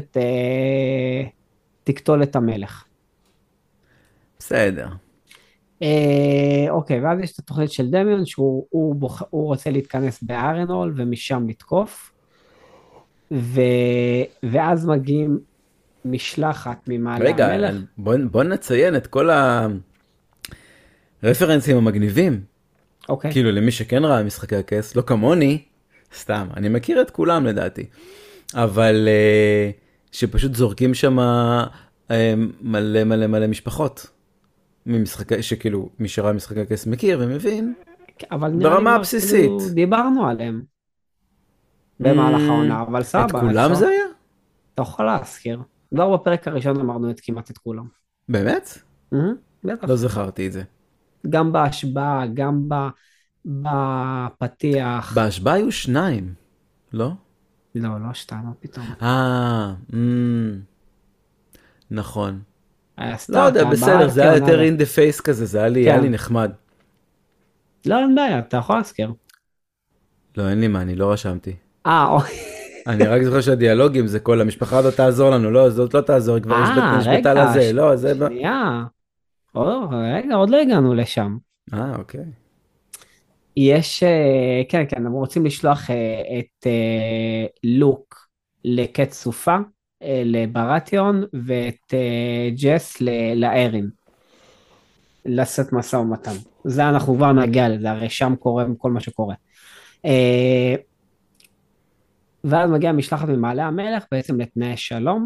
S2: שתקטול את המלך.
S1: בסדר.
S2: אה, אוקיי, ואז יש את התוכנית של דמיון, שהוא הוא בוח, הוא רוצה להתכנס בארנול ומשם לתקוף. ו, ואז מגיעים משלחת ממעלה
S1: רגע,
S2: המלך.
S1: בוא, בוא נציין את כל הרפרנסים המגניבים.
S2: אוקיי.
S1: כאילו למי שכן ראה משחקי הכס, לא כמוני, סתם, אני מכיר את כולם לדעתי. אבל uh, שפשוט זורקים שם uh, מלא מלא מלא משפחות. ממשחקי, שכאילו מי שראה משחקי הכס מכיר ומבין.
S2: אבל נראה לי
S1: ברמה
S2: כבר
S1: הבסיסית.
S2: כאילו דיברנו עליהם במהלך
S1: Mm,
S2: העונה, אבל
S1: את
S2: סבבה,
S1: כולם
S2: אפשר.
S1: זה היה?
S2: אתה יכול להזכיר. כבר בפרק הראשון אמרנו את כמעט את כולם.
S1: באמת?
S2: מהמם, בטח.
S1: לא זכרתי את זה.
S2: גם בהשבעה, גם ב- בפתיח.
S1: בהשבעה היו שניים, לא?
S2: לא, לא שתיים, מה פתאום.
S1: אה, mm, נכון.
S2: היה
S1: לא
S2: סטארט,
S1: יודע,
S2: היה
S1: בסדר,
S2: בארץ,
S1: זה היה
S2: כן,
S1: יותר
S2: הלאה.
S1: in the face כזה, זה היה לי,
S2: כן.
S1: היה לי נחמד.
S2: לא, אין בעיה, אתה יכול להזכיר.
S1: לא, אין לי מה, אני לא רשמתי.
S2: אה, אוקיי.
S1: אני רק זוכר שהדיאלוגים זה כל המשפחה הזאת תעזור לנו, לא, זאת לא תעזור, היא כבר
S2: אה,
S1: נשבתה
S2: רגע,
S1: לזה,
S2: ש-
S1: לא, זה... ב-
S2: שנייה. או, רגע, עוד לא הגענו לשם.
S1: אה, אוקיי.
S2: יש, אה, כן, כן, הם רוצים לשלוח אה, את אה, לוק לקץ סופה, אה, לברטיון, ואת אה, ג'ס ל- לארין, לשאת משא ומתן. זה אנחנו כבר נגיע לזה, הרי שם קורה כל מה שקורה. אה, ואז מגיע משלחת ממעלה המלך, בעצם לתנאי שלום,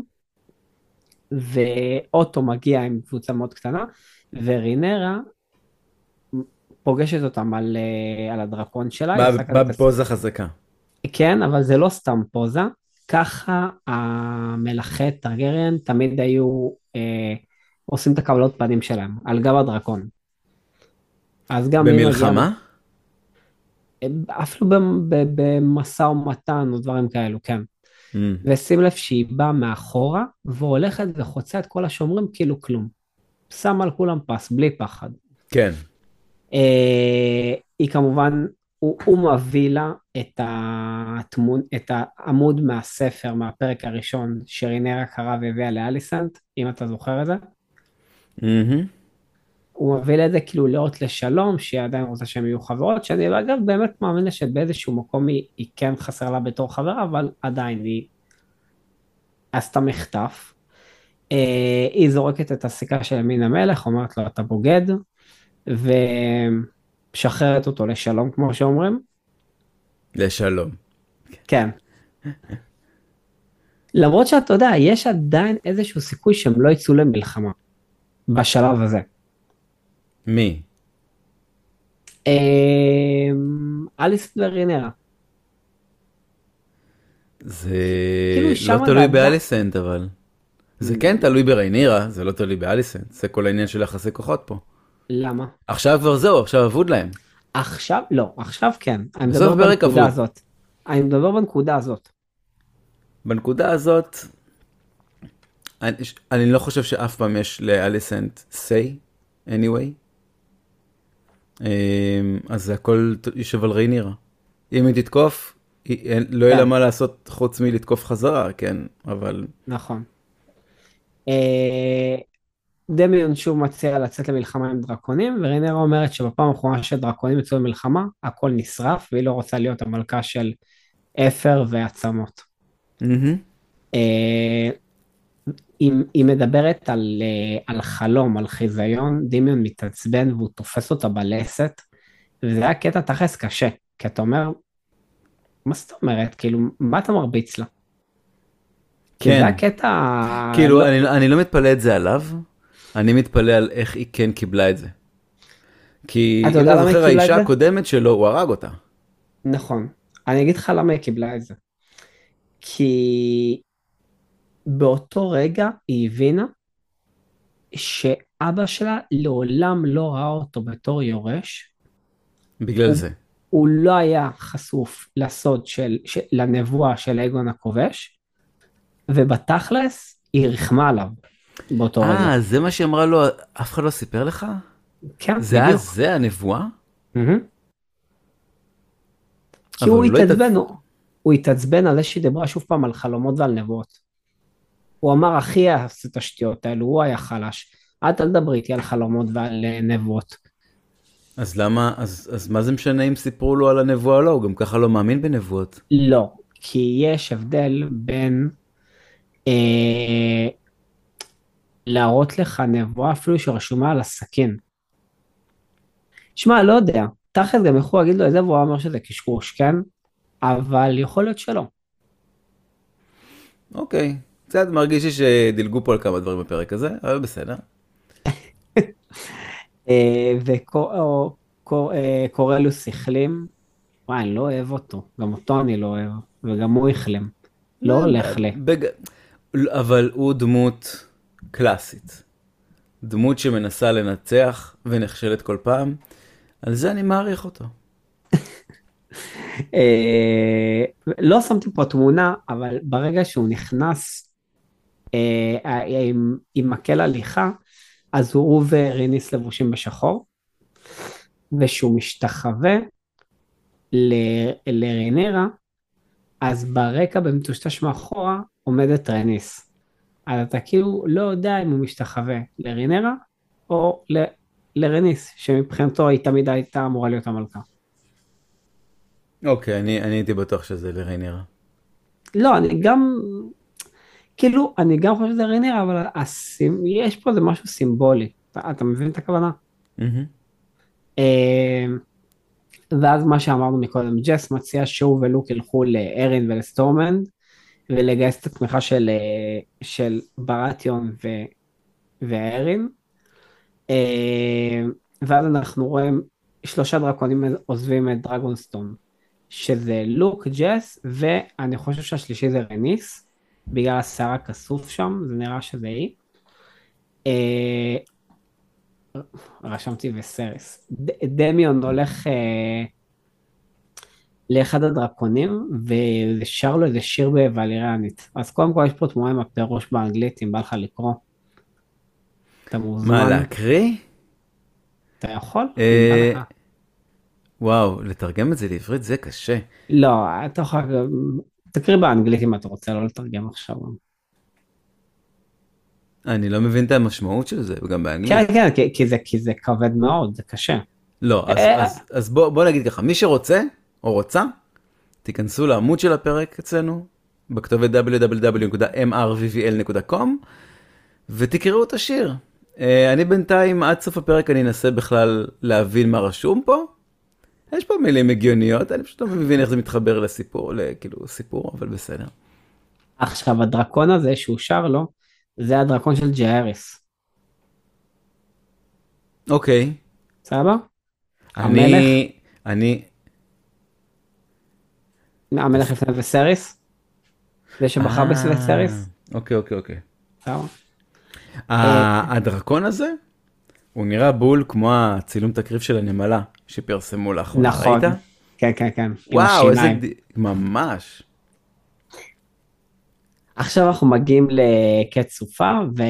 S2: ואוטו מגיע עם קבוצה מאוד קטנה, ורינרה פוגשת אותם על, אה, על הדרקון שלה. היא
S1: בא
S2: עושה כזה
S1: בא
S2: את הס-
S1: בפוזה חזקה.
S2: כן, אבל זה לא סתם פוזה. ככה המלכי טרגריאן תמיד היו אה, עושים את הקבלות פנים שלהם, על גב הדרקון. אז גם היא מגיעה,
S1: במלחמה?
S2: אפילו במ- ב- במשא ומתן או דברים כאלו, כן.
S1: Mm,
S2: ושים לב שהיא באה מאחורה, והולכת וחוצה את כל השומרים כאילו כלום. שמה על כולם פס, בלי פחד.
S1: כן.
S2: אה, היא כמובן, הוא, הוא מביא לה את, התמון, את העמוד מהספר, מהפרק הראשון, שרינרה קרא והביאה לאליסנט, אם אתה זוכר את זה.
S1: מהמם.
S2: הוא מביא לה את זה כאילו לאות לשלום, שהיא עדיין רוצה שהם יהיו חברות, שאני אגב באמת מאמין לה שבאיזשהו מקום היא, היא כן חסר לה בתור חברה, אבל עדיין היא עשתה מחטף. אה, היא זורקת את הסיכה של ימין המלך, אומרת לו אתה בוגד, ומשחררת אותו לשלום כמו שאומרים.
S1: לשלום.
S2: כן. למרות שאתה יודע, יש עדיין איזשהו סיכוי שהם לא יצאו למלחמה בשלב הזה.
S1: מי?
S2: אמ, אליס ורינרה.
S1: זה
S2: כאילו,
S1: לא
S2: שמה
S1: תלוי
S2: ועדה-
S1: באליסנט, אבל. זה כן תלוי בריינירה, זה לא תלוי באליסנט. זה כל העניין של יחסי כוחות פה.
S2: למה?
S1: עכשיו כבר זהו, עכשיו אבוד להם.
S2: עכשיו, לא, עכשיו כן. אני
S1: בסוף
S2: מדבר
S1: הפרק
S2: בנקודה
S1: אבוד.
S2: הזאת. אני מדבר בנקודה הזאת.
S1: בנקודה הזאת, אני, אני לא חושב שאף פעם יש לאליסנט say, anyway. אמ, אז זה הכל יושב על רייניר. אם היא תתקוף, היא- אין- לא יהיה לה
S2: כן,
S1: מה לעשות חוץ מלתקוף חזרה, כן, אבל...
S2: נכון. אה, דמיון שוב מציע לצאת למלחמה עם דרקונים, וריינרה אומרת שבפעם האחרונה שדרקונים יצאו למלחמה, הכל נשרף, והיא לא רוצה להיות המלכה של אפר ועצמות.
S1: מהמם.
S2: אה, היא, היא מדברת על, אה, על חלום, על חיזיון, דמיון מתעצבן והוא תופס אותה בלסת, וזה היה קטע תכלס קשה, כי אתה אומר, מה זאת אומרת? כאילו, מה אתה מרביץ לה? כי זה
S1: כן,
S2: הקטע,
S1: כאילו,
S2: לא,
S1: אני, אני לא מתפלא את זה עליו, אני מתפלא על איך היא כן קיבלה את זה. כי
S2: אתה
S1: אם
S2: יודע
S1: אתה
S2: למה היא
S1: זוכר,
S2: קיבלה את
S1: האישה
S2: זה?
S1: הקודמת שלו, הוא הרג אותה.
S2: נכון. אני אגיד לך למה היא קיבלה את זה. כי באותו רגע היא הבינה שאבא שלה לעולם לא ראה אותו בתור יורש,
S1: בגלל
S2: הוא,
S1: זה.
S2: הוא לא היה חשוף לסוד של, של, לנבואה של אגון הכובש, ובתכלס היא רחמה עליו באותו רגע.
S1: אה, זה מה שאמרה לו, אף אחד לא סיפר לך?
S2: כן,
S1: זה היה
S2: בדיוק.
S1: זה הנבואה?
S2: מהמם. כי
S1: אבל
S2: הוא
S1: הוא לא התעצ...
S2: התעצבן, הוא, הוא התעצבן על זה שהיא דיברה שוב פעם על חלומות ועל נבואות. הוא אמר, אחי יעשה את השטויות האלו, הוא היה חלש. את אל תדברי איתי על חלומות ועל אה, נבואות.
S1: אז למה, אז, אז מה זה משנה אם סיפרו לו על הנבואה או לא? הוא גם ככה לא מאמין בנבואות.
S2: לא, כי יש הבדל בין אה, להראות לך נבואה אפילו שרשומה על הסכין. שמע, לא יודע, תכף גם יכולו להגיד לו את זה והוא אומר שזה קשקוש, כן? אבל יכול להיות שלא.
S1: אוקיי, קצת מרגיש לי שדילגו פה על כמה דברים בפרק הזה, אבל בסדר.
S2: וקורלוס החלים, וואי, אני לא אוהב אותו, גם אותו אני לא אוהב, וגם הוא החלים, לא הולך לי.
S1: בג... אבל הוא דמות קלאסית. דמות שמנסה לנצח ונכשלת כל פעם. על זה אני מעריך אותו.
S2: אה, לא שמתי פה תמונה, אבל ברגע שהוא נכנס אה, עם, עם מקל הליכה, אז הוא וריניס לבושים בשחור, ושהוא משתחווה ל- לרינרה, אז ברקע במטושטש מאחורה עומדת רניס. אז אתה כאילו לא יודע אם הוא משתחווה לרינרה או ל- לרניס, שמבחינתו היא תמיד הייתה אמורה להיות המלכה.
S1: אוקיי, אני, אני הייתי בטוח שזה לריינר.
S2: לא, אני גם, כאילו, אני גם חושב שזה רינרה, אבל הסימ... יש פה איזה משהו סימבולי. אתה, אתה מבין את הכוונה?
S1: מהמם.
S2: אה, ואז מה שאמרנו מקודם, ג'ס מציע שהוא ולוק ילכו לארין ולסטורמנד, ולגייס את התמיכה של, אה, של ברטיון ו... וארין. אה, ואז אנחנו רואים שלושה דרקונים עוזבים את דרגונסטון, שזה לוק, ג'ס, ואני חושב שהשלישי זה רניס, בגלל השיער הכסוף שם, זה נראה שזה היא. אה, רשמתי וסרס. ד- דמיון הולך אה, לאחד הדרקונים, ושר לו איזה שיר בוואליריאנית. אז קודם כל יש פה תמונה עם הפירוש באנגלית, אם בא לך לקרוא. אתה
S1: מה,
S2: מוזמן,
S1: להקריא?
S2: אתה יכול? אם בא
S1: אה,
S2: לך.
S1: וואו, לתרגם את זה לעברית זה קשה.
S2: לא, אתה יכול, תקריא באנגלית אם אתה רוצה, לא לתרגם עכשיו.
S1: אני לא מבין את המשמעות של זה, וגם
S2: כן,
S1: באנגלית.
S2: כן, כי, כי זה, כי זה כבד מאוד, זה קשה.
S1: לא, אז,
S2: אה,
S1: אז, אז בוא, בוא נגיד ככה, מי שרוצה או רוצה, תיכנסו לעמוד של הפרק אצלנו, בכתובת דאבליו דאבליו דאבליו נקודה אם אר וי וי אל נקודה קום, ותקראו את השיר. אה, אני בינתיים, עד סוף הפרק אני אנסה בכלל להבין מה רשום פה. יש פה מילים הגיוניות, אני פשוט לא מבין איך זה מתחבר לסיפור, כאילו סיפור, אבל בסדר.
S2: עכשיו, הדרקון הזה שהוא שר לו, זה הדרקון של ג'אריס.
S1: אוקיי.
S2: סבבה? המלך,
S1: אני, אני,
S2: המלך לפני וסריס, זה שבחר בסריס,
S1: אוקיי, אוקיי, אוקיי.
S2: סבבה?
S1: ה- הדרקון הזה, הוא נראה בול כמו הצילום תקריב של הנמלה, שפרסמו לאחרונה,
S2: נכון.
S1: ראית?
S2: כן, כן, כן. עם
S1: וואו, איזה...
S2: השיניים.
S1: ד- ממש.
S2: עכשיו אנחנו מגיעים לקץ סופה,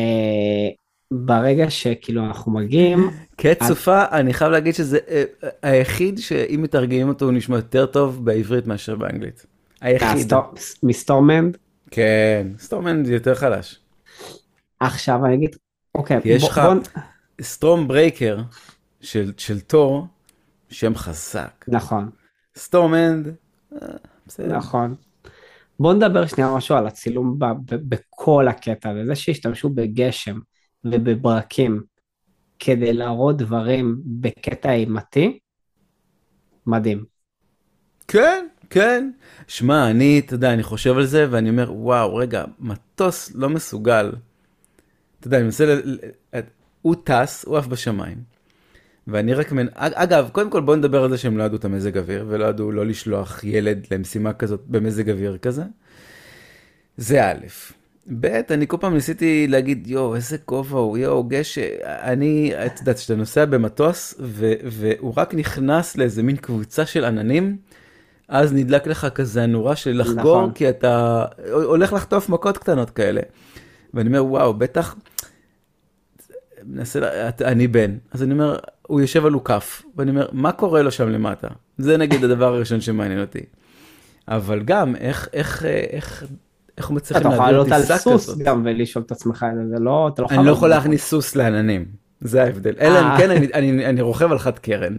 S2: וברגע שכאילו אנחנו מגיעים,
S1: קט
S2: אז-
S1: סופה, אני חייב להגיד שזה אה, אה, היחיד שאם מתרגמים אותו הוא נשמע יותר טוב בעברית מאשר באנגלית. היחיד.
S2: מהסטור- מסטורמנד,
S1: כן, סטורמן זה יותר חלש.
S2: עכשיו אני אגיד, אוקיי,
S1: כי יש
S2: בוא,
S1: לך
S2: בוא,
S1: סטורם ברייקר של, של תור, שם חזק.
S2: נכון,
S1: סטורמנד, אה, בסדר.
S2: נכון. בוא נדבר שנייה משהו על הצילום ב, ב, בכל הקטע הזה, זה שהשתמשו בגשם ובברקים כדי להראות דברים בקטע אימתי, מדהים.
S1: כן, כן. שמע, אני, אתה יודע, אני חושב על זה ואני אומר, וואו, רגע, מטוס לא מסוגל. אתה יודע, אני מנסה, ל... ל- הוא טס, הוא עף בשמיים. ואני רק, מנ... אגב, קודם כל בוא נדבר על זה שהם לא ידעו את המזג אוויר, ולא ידעו לא לשלוח ילד למשימה כזאת במזג אוויר כזה. זה א', ב', אני כל פעם ניסיתי להגיד, יואו, איזה כובע הוא, יואו, גש, אני, את יודעת, שאתה נוסע במטוס, ו... והוא רק נכנס לאיזה מין קבוצה של עננים, אז נדלק לך כזה הנורה של לחגור,
S2: נכון.
S1: כי אתה הולך לחטוף מכות קטנות כאלה. ואני אומר, וואו, בטח, מנסה, לה- את- אני בן, אז אני אומר, הוא יושב על הוקף, ואני אומר, מה קורה לו שם למטה? זה נגיד הדבר הראשון שמעניין אותי. אבל גם, איך, איך, איך, איך הוא מצליח
S2: אתה יכול
S1: להעביר
S2: לעלות על
S1: טיסה
S2: סוס
S1: כזאת?
S2: גם ולשאול את עצמך, זה לא, אתה לא
S1: אני לא יכול
S2: לעלות.
S1: להכניס סוס לעננים, זה ההבדל. אלא אם
S2: אה.
S1: כן, אני, אני, אני רוכב על חד קרן.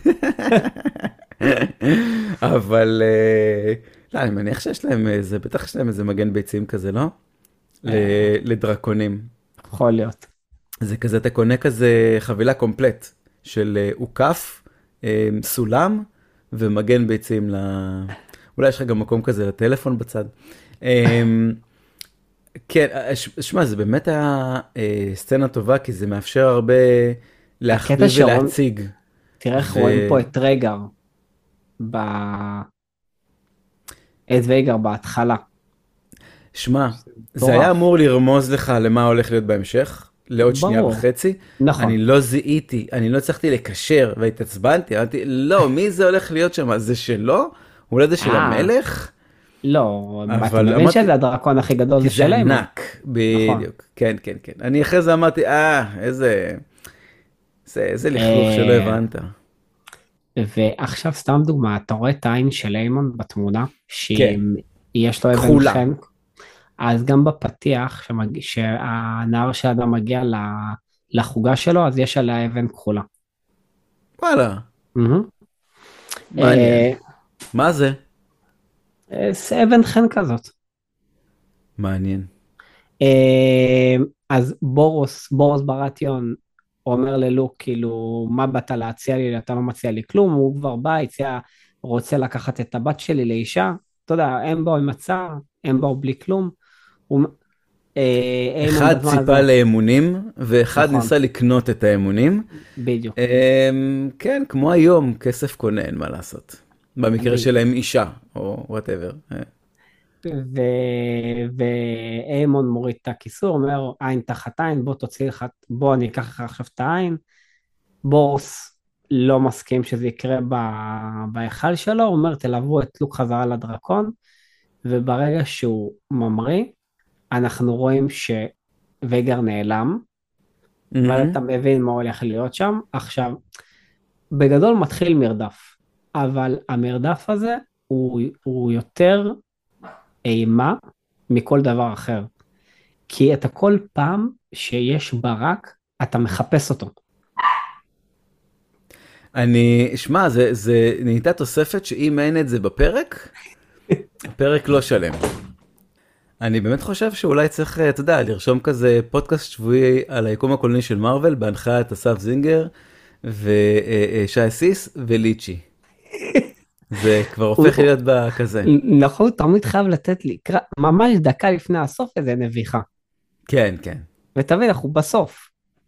S1: אבל, אה, לא, אני מניח שיש להם איזה, בטח יש להם איזה מגן ביצים כזה, לא? ל- לדרקונים.
S2: יכול להיות.
S1: זה כזה, אתה קונה כזה חבילה קומפלט של אה, עוקף, אה, סולם ומגן ביצים ל... אולי יש לך גם מקום כזה לטלפון בצד. אה, כן, אה, ש- שמע, זה באמת היה אה, סצנה טובה, כי זה מאפשר הרבה להחביא
S2: שרון-
S1: ולהציג.
S2: תראה איך
S1: ו-
S2: רואים פה את רגר, ב... את וייגר בהתחלה.
S1: שמע, זה
S2: מטורף.
S1: היה אמור לרמוז לך למה הולך להיות בהמשך, לעוד שנייה
S2: ברור.
S1: וחצי.
S2: נכון.
S1: אני לא זיהיתי, אני לא הצלחתי לקשר, והתעצבנתי, אמרתי, לא, מי זה הולך להיות שם? זה שלו? אולי זה של
S2: אה.
S1: המלך?
S2: לא, אתה
S1: אבל
S2: מבין
S1: אמרתי-
S2: שזה הדרקון הכי גדול
S1: כי
S2: זה
S1: זה
S2: שלהם.
S1: ענק, בדיוק. כן, כן, כן. אני אחרי זה אמרתי, אה, איזה... זה- איזה לכלוך
S2: אה.
S1: שלא הבנת.
S2: ועכשיו סתם דוגמה, אתה רואה את העין של איימון בתמונה,
S1: כן.
S2: שיש לו אבן
S1: כחולה.
S2: חן, אז גם בפתיח, שמג... שהנער שאדם מגיע ל... לחוגה שלו, אז יש עליה אבן כחולה.
S1: וואלה,
S2: מהמם.
S1: מעניין. מה זה?
S2: אה, זה אבן חן כזאת.
S1: מעניין.
S2: אה, אז בורוס, בורוס ברטיון אומר ללוק, כאילו, מה באת להציע לי, אתה לא מציע לי כלום, הוא כבר בא, הציע, רוצה לקחת את הבת שלי לאישה, אתה יודע, הם באו עם הצעה, הם באו בלי כלום. הוא, אה, איימון
S1: אחד
S2: בזמן
S1: ציפה
S2: הזה-
S1: לאמונים, ואחד
S2: נכון.
S1: ניסה לקנות את האמונים.
S2: בדיוק,
S1: אמ, כן, כמו היום, כסף קונה, אין מה לעשות. במקרה
S2: בדיוק.
S1: שלהם אישה, או whatever.
S2: ו- ואיימון מוריד את הכיסור, אומר, עין תחת עין, בוא תוציא לך, בוא אני אקח לך עכשיו את העין. בורוס לא מסכים שזה יקרה ב- בהיכל שלו, הוא אומר, תלוו את לוק חזרה לדרקון, וברגע שהוא ממריא, אנחנו רואים שוויגר נעלם, אבל אתה מבין מה הולך להיות שם. עכשיו, בגדול מתחיל מרדף, אבל המרדף הזה הוא, הוא יותר אימה מכל דבר אחר. כי אתה כל פעם שיש ברק, אתה מחפש אותו.
S1: אני, שמע, זה, זה נהייתה תוספת שאם אין את זה בפרק, הפרק לא שלם. אני באמת חושב שאולי צריך, אתה יודע, לרשום כזה פודקאסט שבועי על היקום הקולני של מארוול, בהנחיית אסף זינגר, ושי סיס וליצ'י. זה כבר הופך להיות בכזה.
S2: נכון, תמיד חייב לתת לי, קרא- ממש דקה לפני הסוף איזה נביחה.
S1: כן, כן.
S2: ותבין, אנחנו בסוף.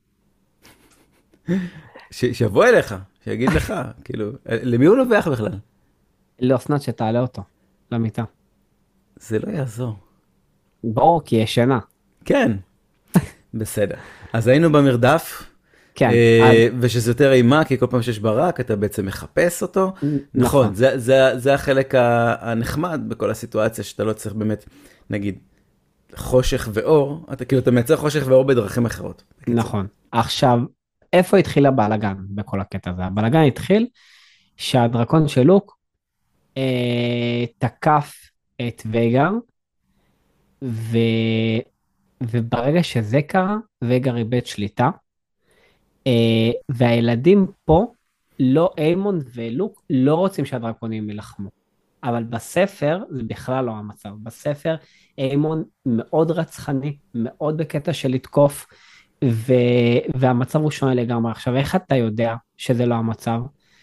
S1: ש- שיבוא אליך, שיגיד לך, כאילו, למי הוא נובח בכלל?
S2: לאסנת שתעלה אותו למיטה.
S1: זה לא יעזור.
S2: ברור, כי ישנה.
S1: כן, בסדר. אז היינו במרדף,
S2: כן.
S1: אה, ושזה יותר אימה, כי כל פעם שיש ברק, אתה בעצם מחפש אותו. נכון, זה, זה, זה החלק הנחמד בכל הסיטואציה, שאתה לא צריך באמת, נגיד, חושך ואור, אתה כאילו, אתה מייצר חושך ואור בדרכים אחרות.
S2: נכון. עכשיו, איפה התחיל הבלגן בכל הקטע הזה? הבלגן התחיל שהדרקון של לוק אה, תקף את וייגר, ו... וברגע שזה קרה, וייגר איבד שליטה, אה, והילדים פה, לא איימון ולוק, לא רוצים שהדרקונים ילחמו. אבל בספר זה בכלל לא המצב. בספר איימון מאוד רצחני, מאוד בקטע של לתקוף, ו... והמצב הוא שונה לגמרי. עכשיו, איך אתה יודע שזה לא המצב?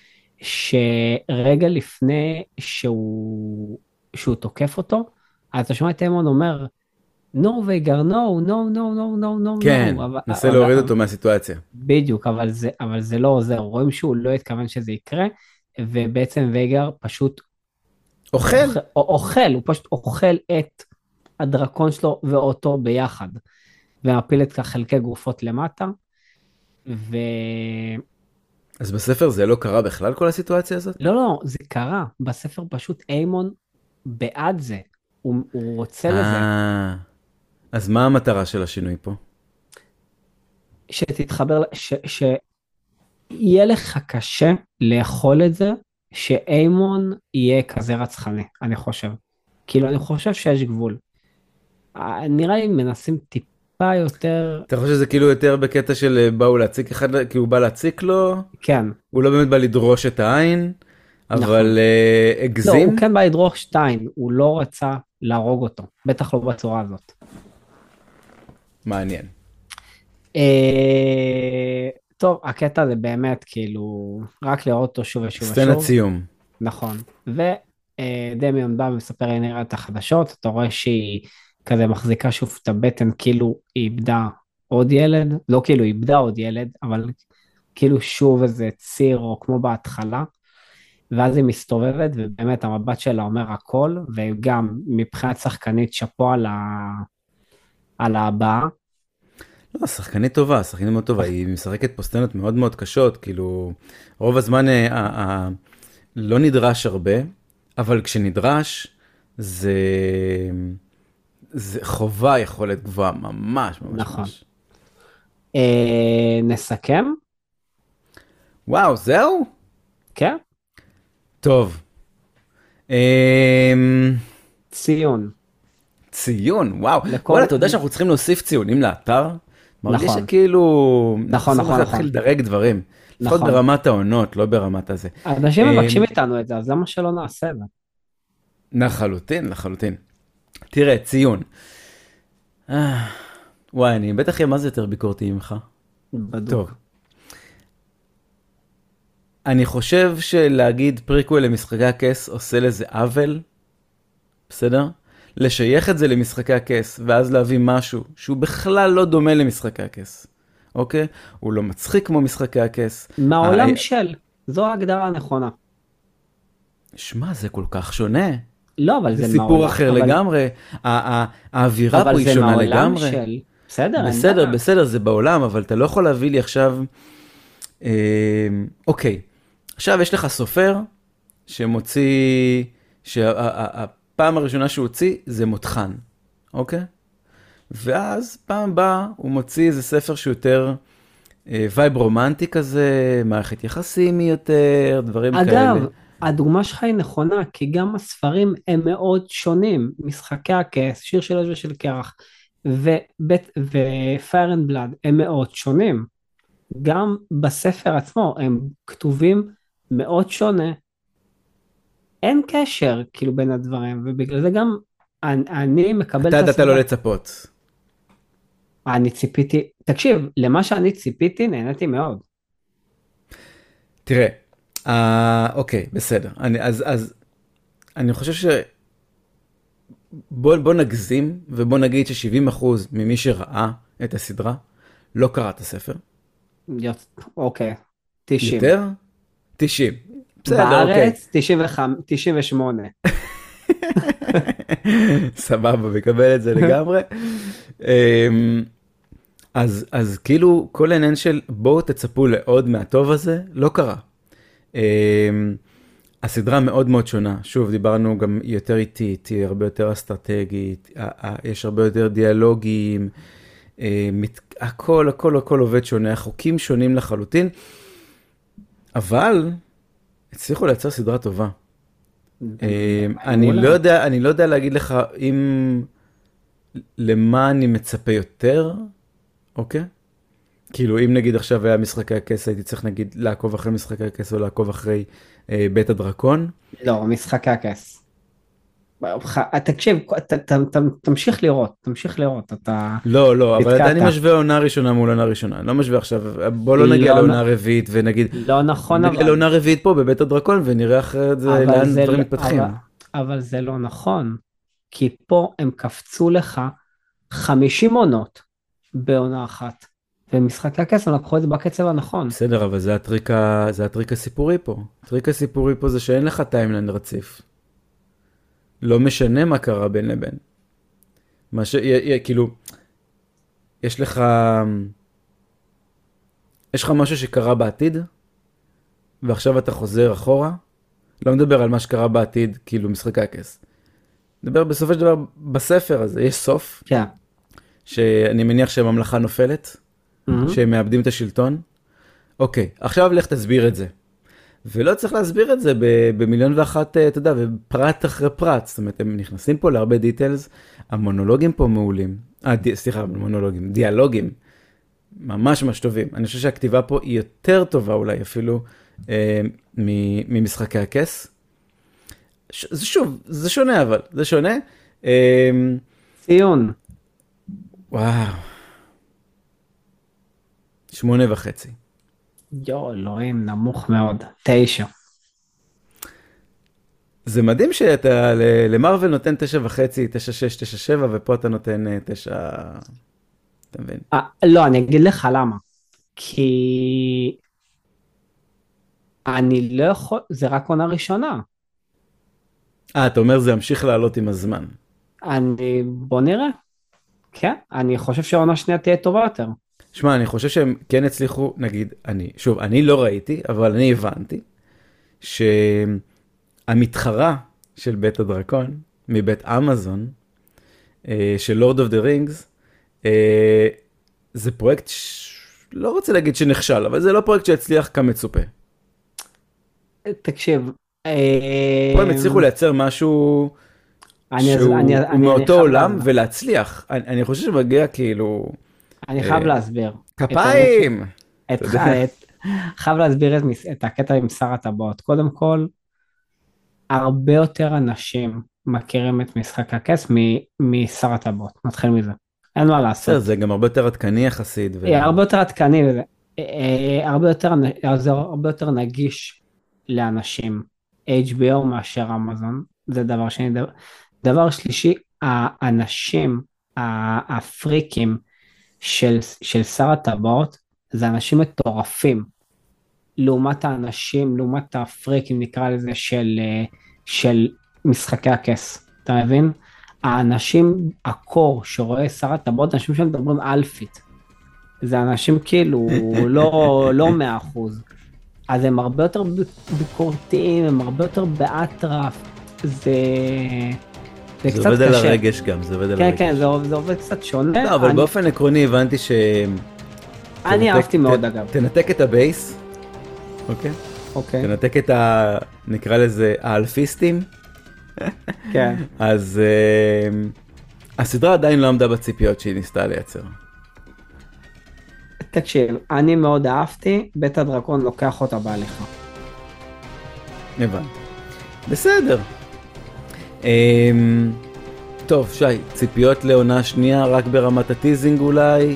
S2: שרגע לפני שהוא, שהוא תוקף אותו, אז אתה שומע את איימון אומר, no וייגר, no, no, no, no, no, no,
S1: כן,
S2: no.
S1: נסה להוריד אותו מהסיטואציה.
S2: בדיוק, אבל זה, אבל זה לא עוזר. רואים שהוא לא התכוון שזה יקרה, ובעצם וייגר פשוט
S1: אוכל.
S2: אוכל, אוכל, הוא פשוט אוכל את הדרקון שלו ואותו ביחד, ומפיל את חלקי גופות למטה, ו...
S1: אז בספר זה לא קרה בכלל כל הסיטואציה הזאת?
S2: לא, לא, זה קרה. בספר פשוט איימון בעד זה. הוא, הוא רוצה לזה.
S1: אה, אז מה המטרה של השינוי פה?
S2: שתתחבר, ש, שיהיה לך קשה לאכול את זה, שאיימון יהיה כזה רצחני, אני חושב. כאילו, אני חושב שיש גבול. נראה לי מנסים טיפה יותר...
S1: אתה חושב שזה כאילו יותר בקטע של באו להציק אחד, כי הוא בא להציק לו?
S2: כן.
S1: הוא לא באמת בא לדרוש את העין, אבל uh, הגזים?
S2: לא, הוא כן בא לדרוש שתיים, הוא לא רצה להרוג אותו, בטח לא בצורה הזאת.
S1: מעניין.
S2: אה, טוב, הקטע זה באמת כאילו, רק לראות אותו שוב ושוב ושוב.
S1: סצנת סיום.
S2: נכון. ודמיון בא ומספר לי נראה את החדשות, אתה רואה שהיא כזה מחזיקה שוב את הבטן, כאילו היא איבדה עוד ילד, לא כאילו היא איבדה עוד ילד, אבל כאילו שוב איזה ציר, או כמו בהתחלה, ואז היא מסתובבת, ובאמת המבט שלה אומר הכל, וגם מבחינת שחקנית שפו על, ה... על הבאה.
S1: לא, שחקנית טובה, שחקנית מאוד טובה, היא משחקת פה סצנות מאוד מאוד קשות, כאילו, רוב הזמן אה, אה, לא נדרש הרבה, אבל כשנדרש, זה, זה חובה יכולת גבוהה, ממש ממש.
S2: נכון.
S1: ממש.
S2: אה, נסכם?
S1: וואו, זהו?
S2: כן.
S1: טוב. אה,
S2: ציון.
S1: ציון, וואו.
S2: לכל...
S1: וואלה, אתה יודע שאנחנו צריכים להוסיף ציונים לאתר? מרגיש
S2: נכון.
S1: שכאילו...
S2: נכון, נכון, נכון.
S1: להתחיל לדרג דברים. לפחות
S2: נכון.
S1: ברמת העונות, לא ברמת הזה.
S2: אנשים מבקשים איתנו את זה, אז למה שלא נעשה את זה?
S1: לחלוטין, לחלוטין. תראה, ציון. אה, וואי, אני בטח יהיה מה זה יותר ביקורתי ממך.
S2: בדוק.
S1: טוב. אני חושב שלהגיד פריקוול למשחקי הכס עושה לזה עוול, בסדר? לשייך את זה למשחקי הכס, ואז להביא משהו שהוא בכלל לא דומה למשחקי הכס. אוקיי? הוא לא מצחיק כמו משחקי הכס.
S2: מהעולם של, זו ההגדרה הנכונה.
S1: שמע, זה כל כך שונה.
S2: לא, אבל זה
S1: זה סיפור אחר לגמרי. האווירה פה היא שונה לגמרי.
S2: של... בסדר,
S1: בסדר, בסדר, זה בעולם, אבל אתה לא יכול להביא לי עכשיו... אוקיי, עכשיו יש לך סופר שמוציא... שהפעם הראשונה שהוא הוציא זה מותחן, אוקיי? ואז פעם באה הוא מוציא איזה ספר שיותר וייב רומנטי כזה, מערכת יחסים יותר, דברים
S2: אגב,
S1: כאלה.
S2: אגב, הדוגמה שלך היא נכונה, כי גם הספרים הם מאוד שונים. משחקי הכס, שיר של אש ושל קרח, ופייר אנד בלאד הם מאוד שונים. גם בספר עצמו הם כתובים מאוד שונה. אין קשר כאילו בין הדברים, ובגלל זה גם אני, אני מקבל
S1: אתה
S2: את
S1: ידעת לא לצפות.
S2: אני ציפיתי, תקשיב, למה שאני ציפיתי נהניתי מאוד.
S1: תראה, אה, אוקיי, בסדר. אני, אז, אז, אני חושב ש... בוא, בוא נגזים, ובוא נגיד ש-שבעים אחוז ממי שראה את הסדרה, לא קרא את הספר.
S2: אוקיי, תשעים.
S1: יותר? תשעים. בסדר,
S2: בארץ, תשעים וחמש, תשעים ושמונה.
S1: סבבה, מקבל את זה לגמרי. אז, אז כאילו כל העניין של בואו תצפו לעוד מהטוב הזה, לא קרה. הסדרה מאוד מאוד שונה, שוב דיברנו גם יותר איטית, היא הרבה יותר אסטרטגית, יש הרבה יותר דיאלוגים, הכל הכל הכל עובד שונה, החוקים שונים לחלוטין, אבל הצליחו לייצר סדרה טובה. אני לא יודע, אני לא יודע להגיד לך אם למה אני מצפה יותר, אוקיי? כאילו אם נגיד עכשיו היה משחקי הכס, הייתי צריך נגיד לעקוב אחרי משחקי הכס או לעקוב אחרי אה, בית הדרקון.
S2: לא, משחקי הכס. תקשיב, ת, ת, ת, תמשיך לראות, תמשיך לראות, אתה...
S1: לא, לא, אבל עדיין אני משווה עונה ראשונה מול עונה ראשונה, אני לא משווה עכשיו, בוא לא נגיע לעונה רביעית ונגיד...
S2: לא נכון, אבל...
S1: נגיע לעונה רביעית פה בבית הדרקון ונראה אחרי זה לאן דברים מתפתחים.
S2: אבל, אבל זה לא נכון, כי פה הם קפצו לך חמישים עונות בעונה אחת. ומשחקי הכס הם לקחו את זה בקצב הנכון.
S1: בסדר, אבל זה הטריק, זה הטריק הסיפורי פה. הטריק הסיפורי פה זה שאין לך טיימליין רציף. לא משנה מה קרה בין לבין. מה ש... כאילו, יש לך... יש לך משהו שקרה בעתיד, ועכשיו אתה חוזר אחורה. לא מדבר על מה שקרה בעתיד, כאילו משחקי הכס. מדבר בסופו של דבר בספר הזה, יש סוף.
S2: כן.
S1: שאני מניח שהממלכה נופלת. שהם מאבדים את השלטון. אוקיי, עכשיו לך תסביר את זה. ולא צריך להסביר את זה במיליון ואחת, אתה יודע, בפרט אחרי פרט. זאת אומרת, הם נכנסים פה להרבה דיטלס, המונולוגים פה מעולים. אה, די, סליחה, מונולוגים, דיאלוגים. ממש ממש טובים. אני חושב שהכתיבה פה היא יותר טובה אולי אפילו אה, ממשחקי הכס. ש, זה שוב, זה שונה אבל, זה שונה. אה,
S2: ציון.
S1: וואו. שמונה וחצי.
S2: יו, אלוהים, נמוך מאוד. תשע.
S1: זה מדהים שאתה למרוול נותן תשע וחצי, תשע שש, תשע שבע, ופה אתה נותן תשע... אתה מבין?
S2: לא, אני אגיד לך למה. כי... אני לא יכול... זה רק עונה ראשונה.
S1: אה, אתה אומר זה ימשיך לעלות עם הזמן.
S2: אני... בוא נראה. כן, אני חושב שהעונה שנייה תהיה טובה יותר.
S1: שמע, אני חושב שהם כן הצליחו, נגיד, אני, שוב, אני לא ראיתי, אבל אני הבנתי, שהמתחרה של בית הדרקון, מבית אמזון, של לורד אוף דה רינגס, זה פרויקט, ש... לא רוצה להגיד שנכשל, אבל זה לא פרויקט שהצליח כמצופה.
S2: תקשיב.
S1: פה הם הצליחו לייצר משהו שהוא מאותו עולם, ולהצליח. אני חושב שמגיע כאילו...
S2: אני חייב להסביר.
S1: כפיים!
S2: חייב להסביר את הקטע עם שר הטבעות. קודם כל, הרבה יותר אנשים מכירים את משחק הכס משר הטבעות. נתחיל מזה. אין מה לעשות.
S1: זה גם הרבה יותר עדכני יחסית.
S2: הרבה יותר עדכני, הרבה יותר נגיש לאנשים. אייץ' בי או מאשר אמזון. זה דבר שני. דבר שלישי, האנשים, הפריקים, של, של שר הטבעות, זה אנשים מטורפים, לעומת האנשים, לעומת הפריקים, נקרא לזה, של, של משחקי הכס, אתה מבין? האנשים, הקור שרואה שר הטבעות, אנשים שמדברים אלפית, זה אנשים כאילו לא, לא מאה אחוז, אז הם הרבה יותר ביקורתיים, הם הרבה יותר באטרף, זה...
S1: זה, זה עובד על הרגש גם, זה עובד על הרגש.
S2: כן, כן, זה, זה עובד קצת שונה.
S1: לא, אבל אני... באופן עקרוני הבנתי ש...
S2: אני
S1: תנתק,
S2: אהבתי מאוד
S1: ת,
S2: אגב.
S1: תנתק את הבייס, אוקיי?
S2: אוקיי.
S1: תנתק את ה... נקרא לזה האלפיסטים.
S2: כן.
S1: אז uh, הסדרה עדיין לא עמדה בציפיות שהיא ניסתה לייצר.
S2: תקשיב, אני מאוד אהבתי, בית הדרקון לוקח אותה בהליכה.
S1: הבנתי. בסדר. טוב, שי, ציפיות לעונה שנייה רק ברמת הטיזינג אולי?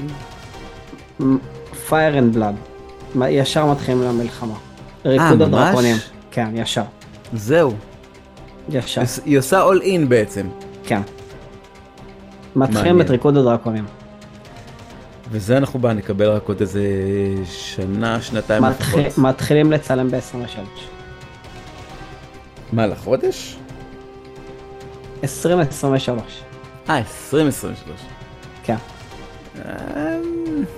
S2: פייר אנד בלאד, ישר מתחילים למלחמה. ריקוד הדרקונים. כן, ישר.
S1: זהו.
S2: ישר.
S1: היא עושה all in בעצם.
S2: כן. מתחילים את ריקוד הדרקונים.
S1: וזה אנחנו באה, נקבל רק עוד איזה שנה, שנתיים לפחות.
S2: מתחילים לצלם ב-עשרים ושלוש.
S1: מה, לחודש?
S2: עשרים עשרים ושלוש.
S1: אה, עשרים עשרים ושלוש.
S2: כן.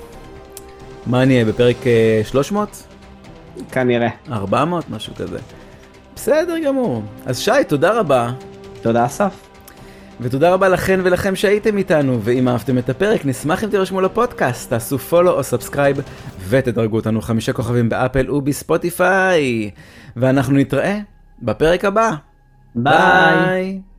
S1: מה נהיה, בפרק אה, שלוש מאות?
S2: כנראה.
S1: ארבע מאות, משהו כזה. בסדר גמור. אז שי, תודה רבה.
S2: תודה אסף.
S1: ותודה רבה לכן ולכם שהייתם איתנו, ואם אהבתם את הפרק, נשמח אם תירשמו לפודקאסט, תעשו פולו או סאבסקרייב, ותדרגו אותנו חמישה כוכבים באפל ובספוטיפיי. ואנחנו נתראה בפרק הבא.
S2: ביי.
S1: ביי.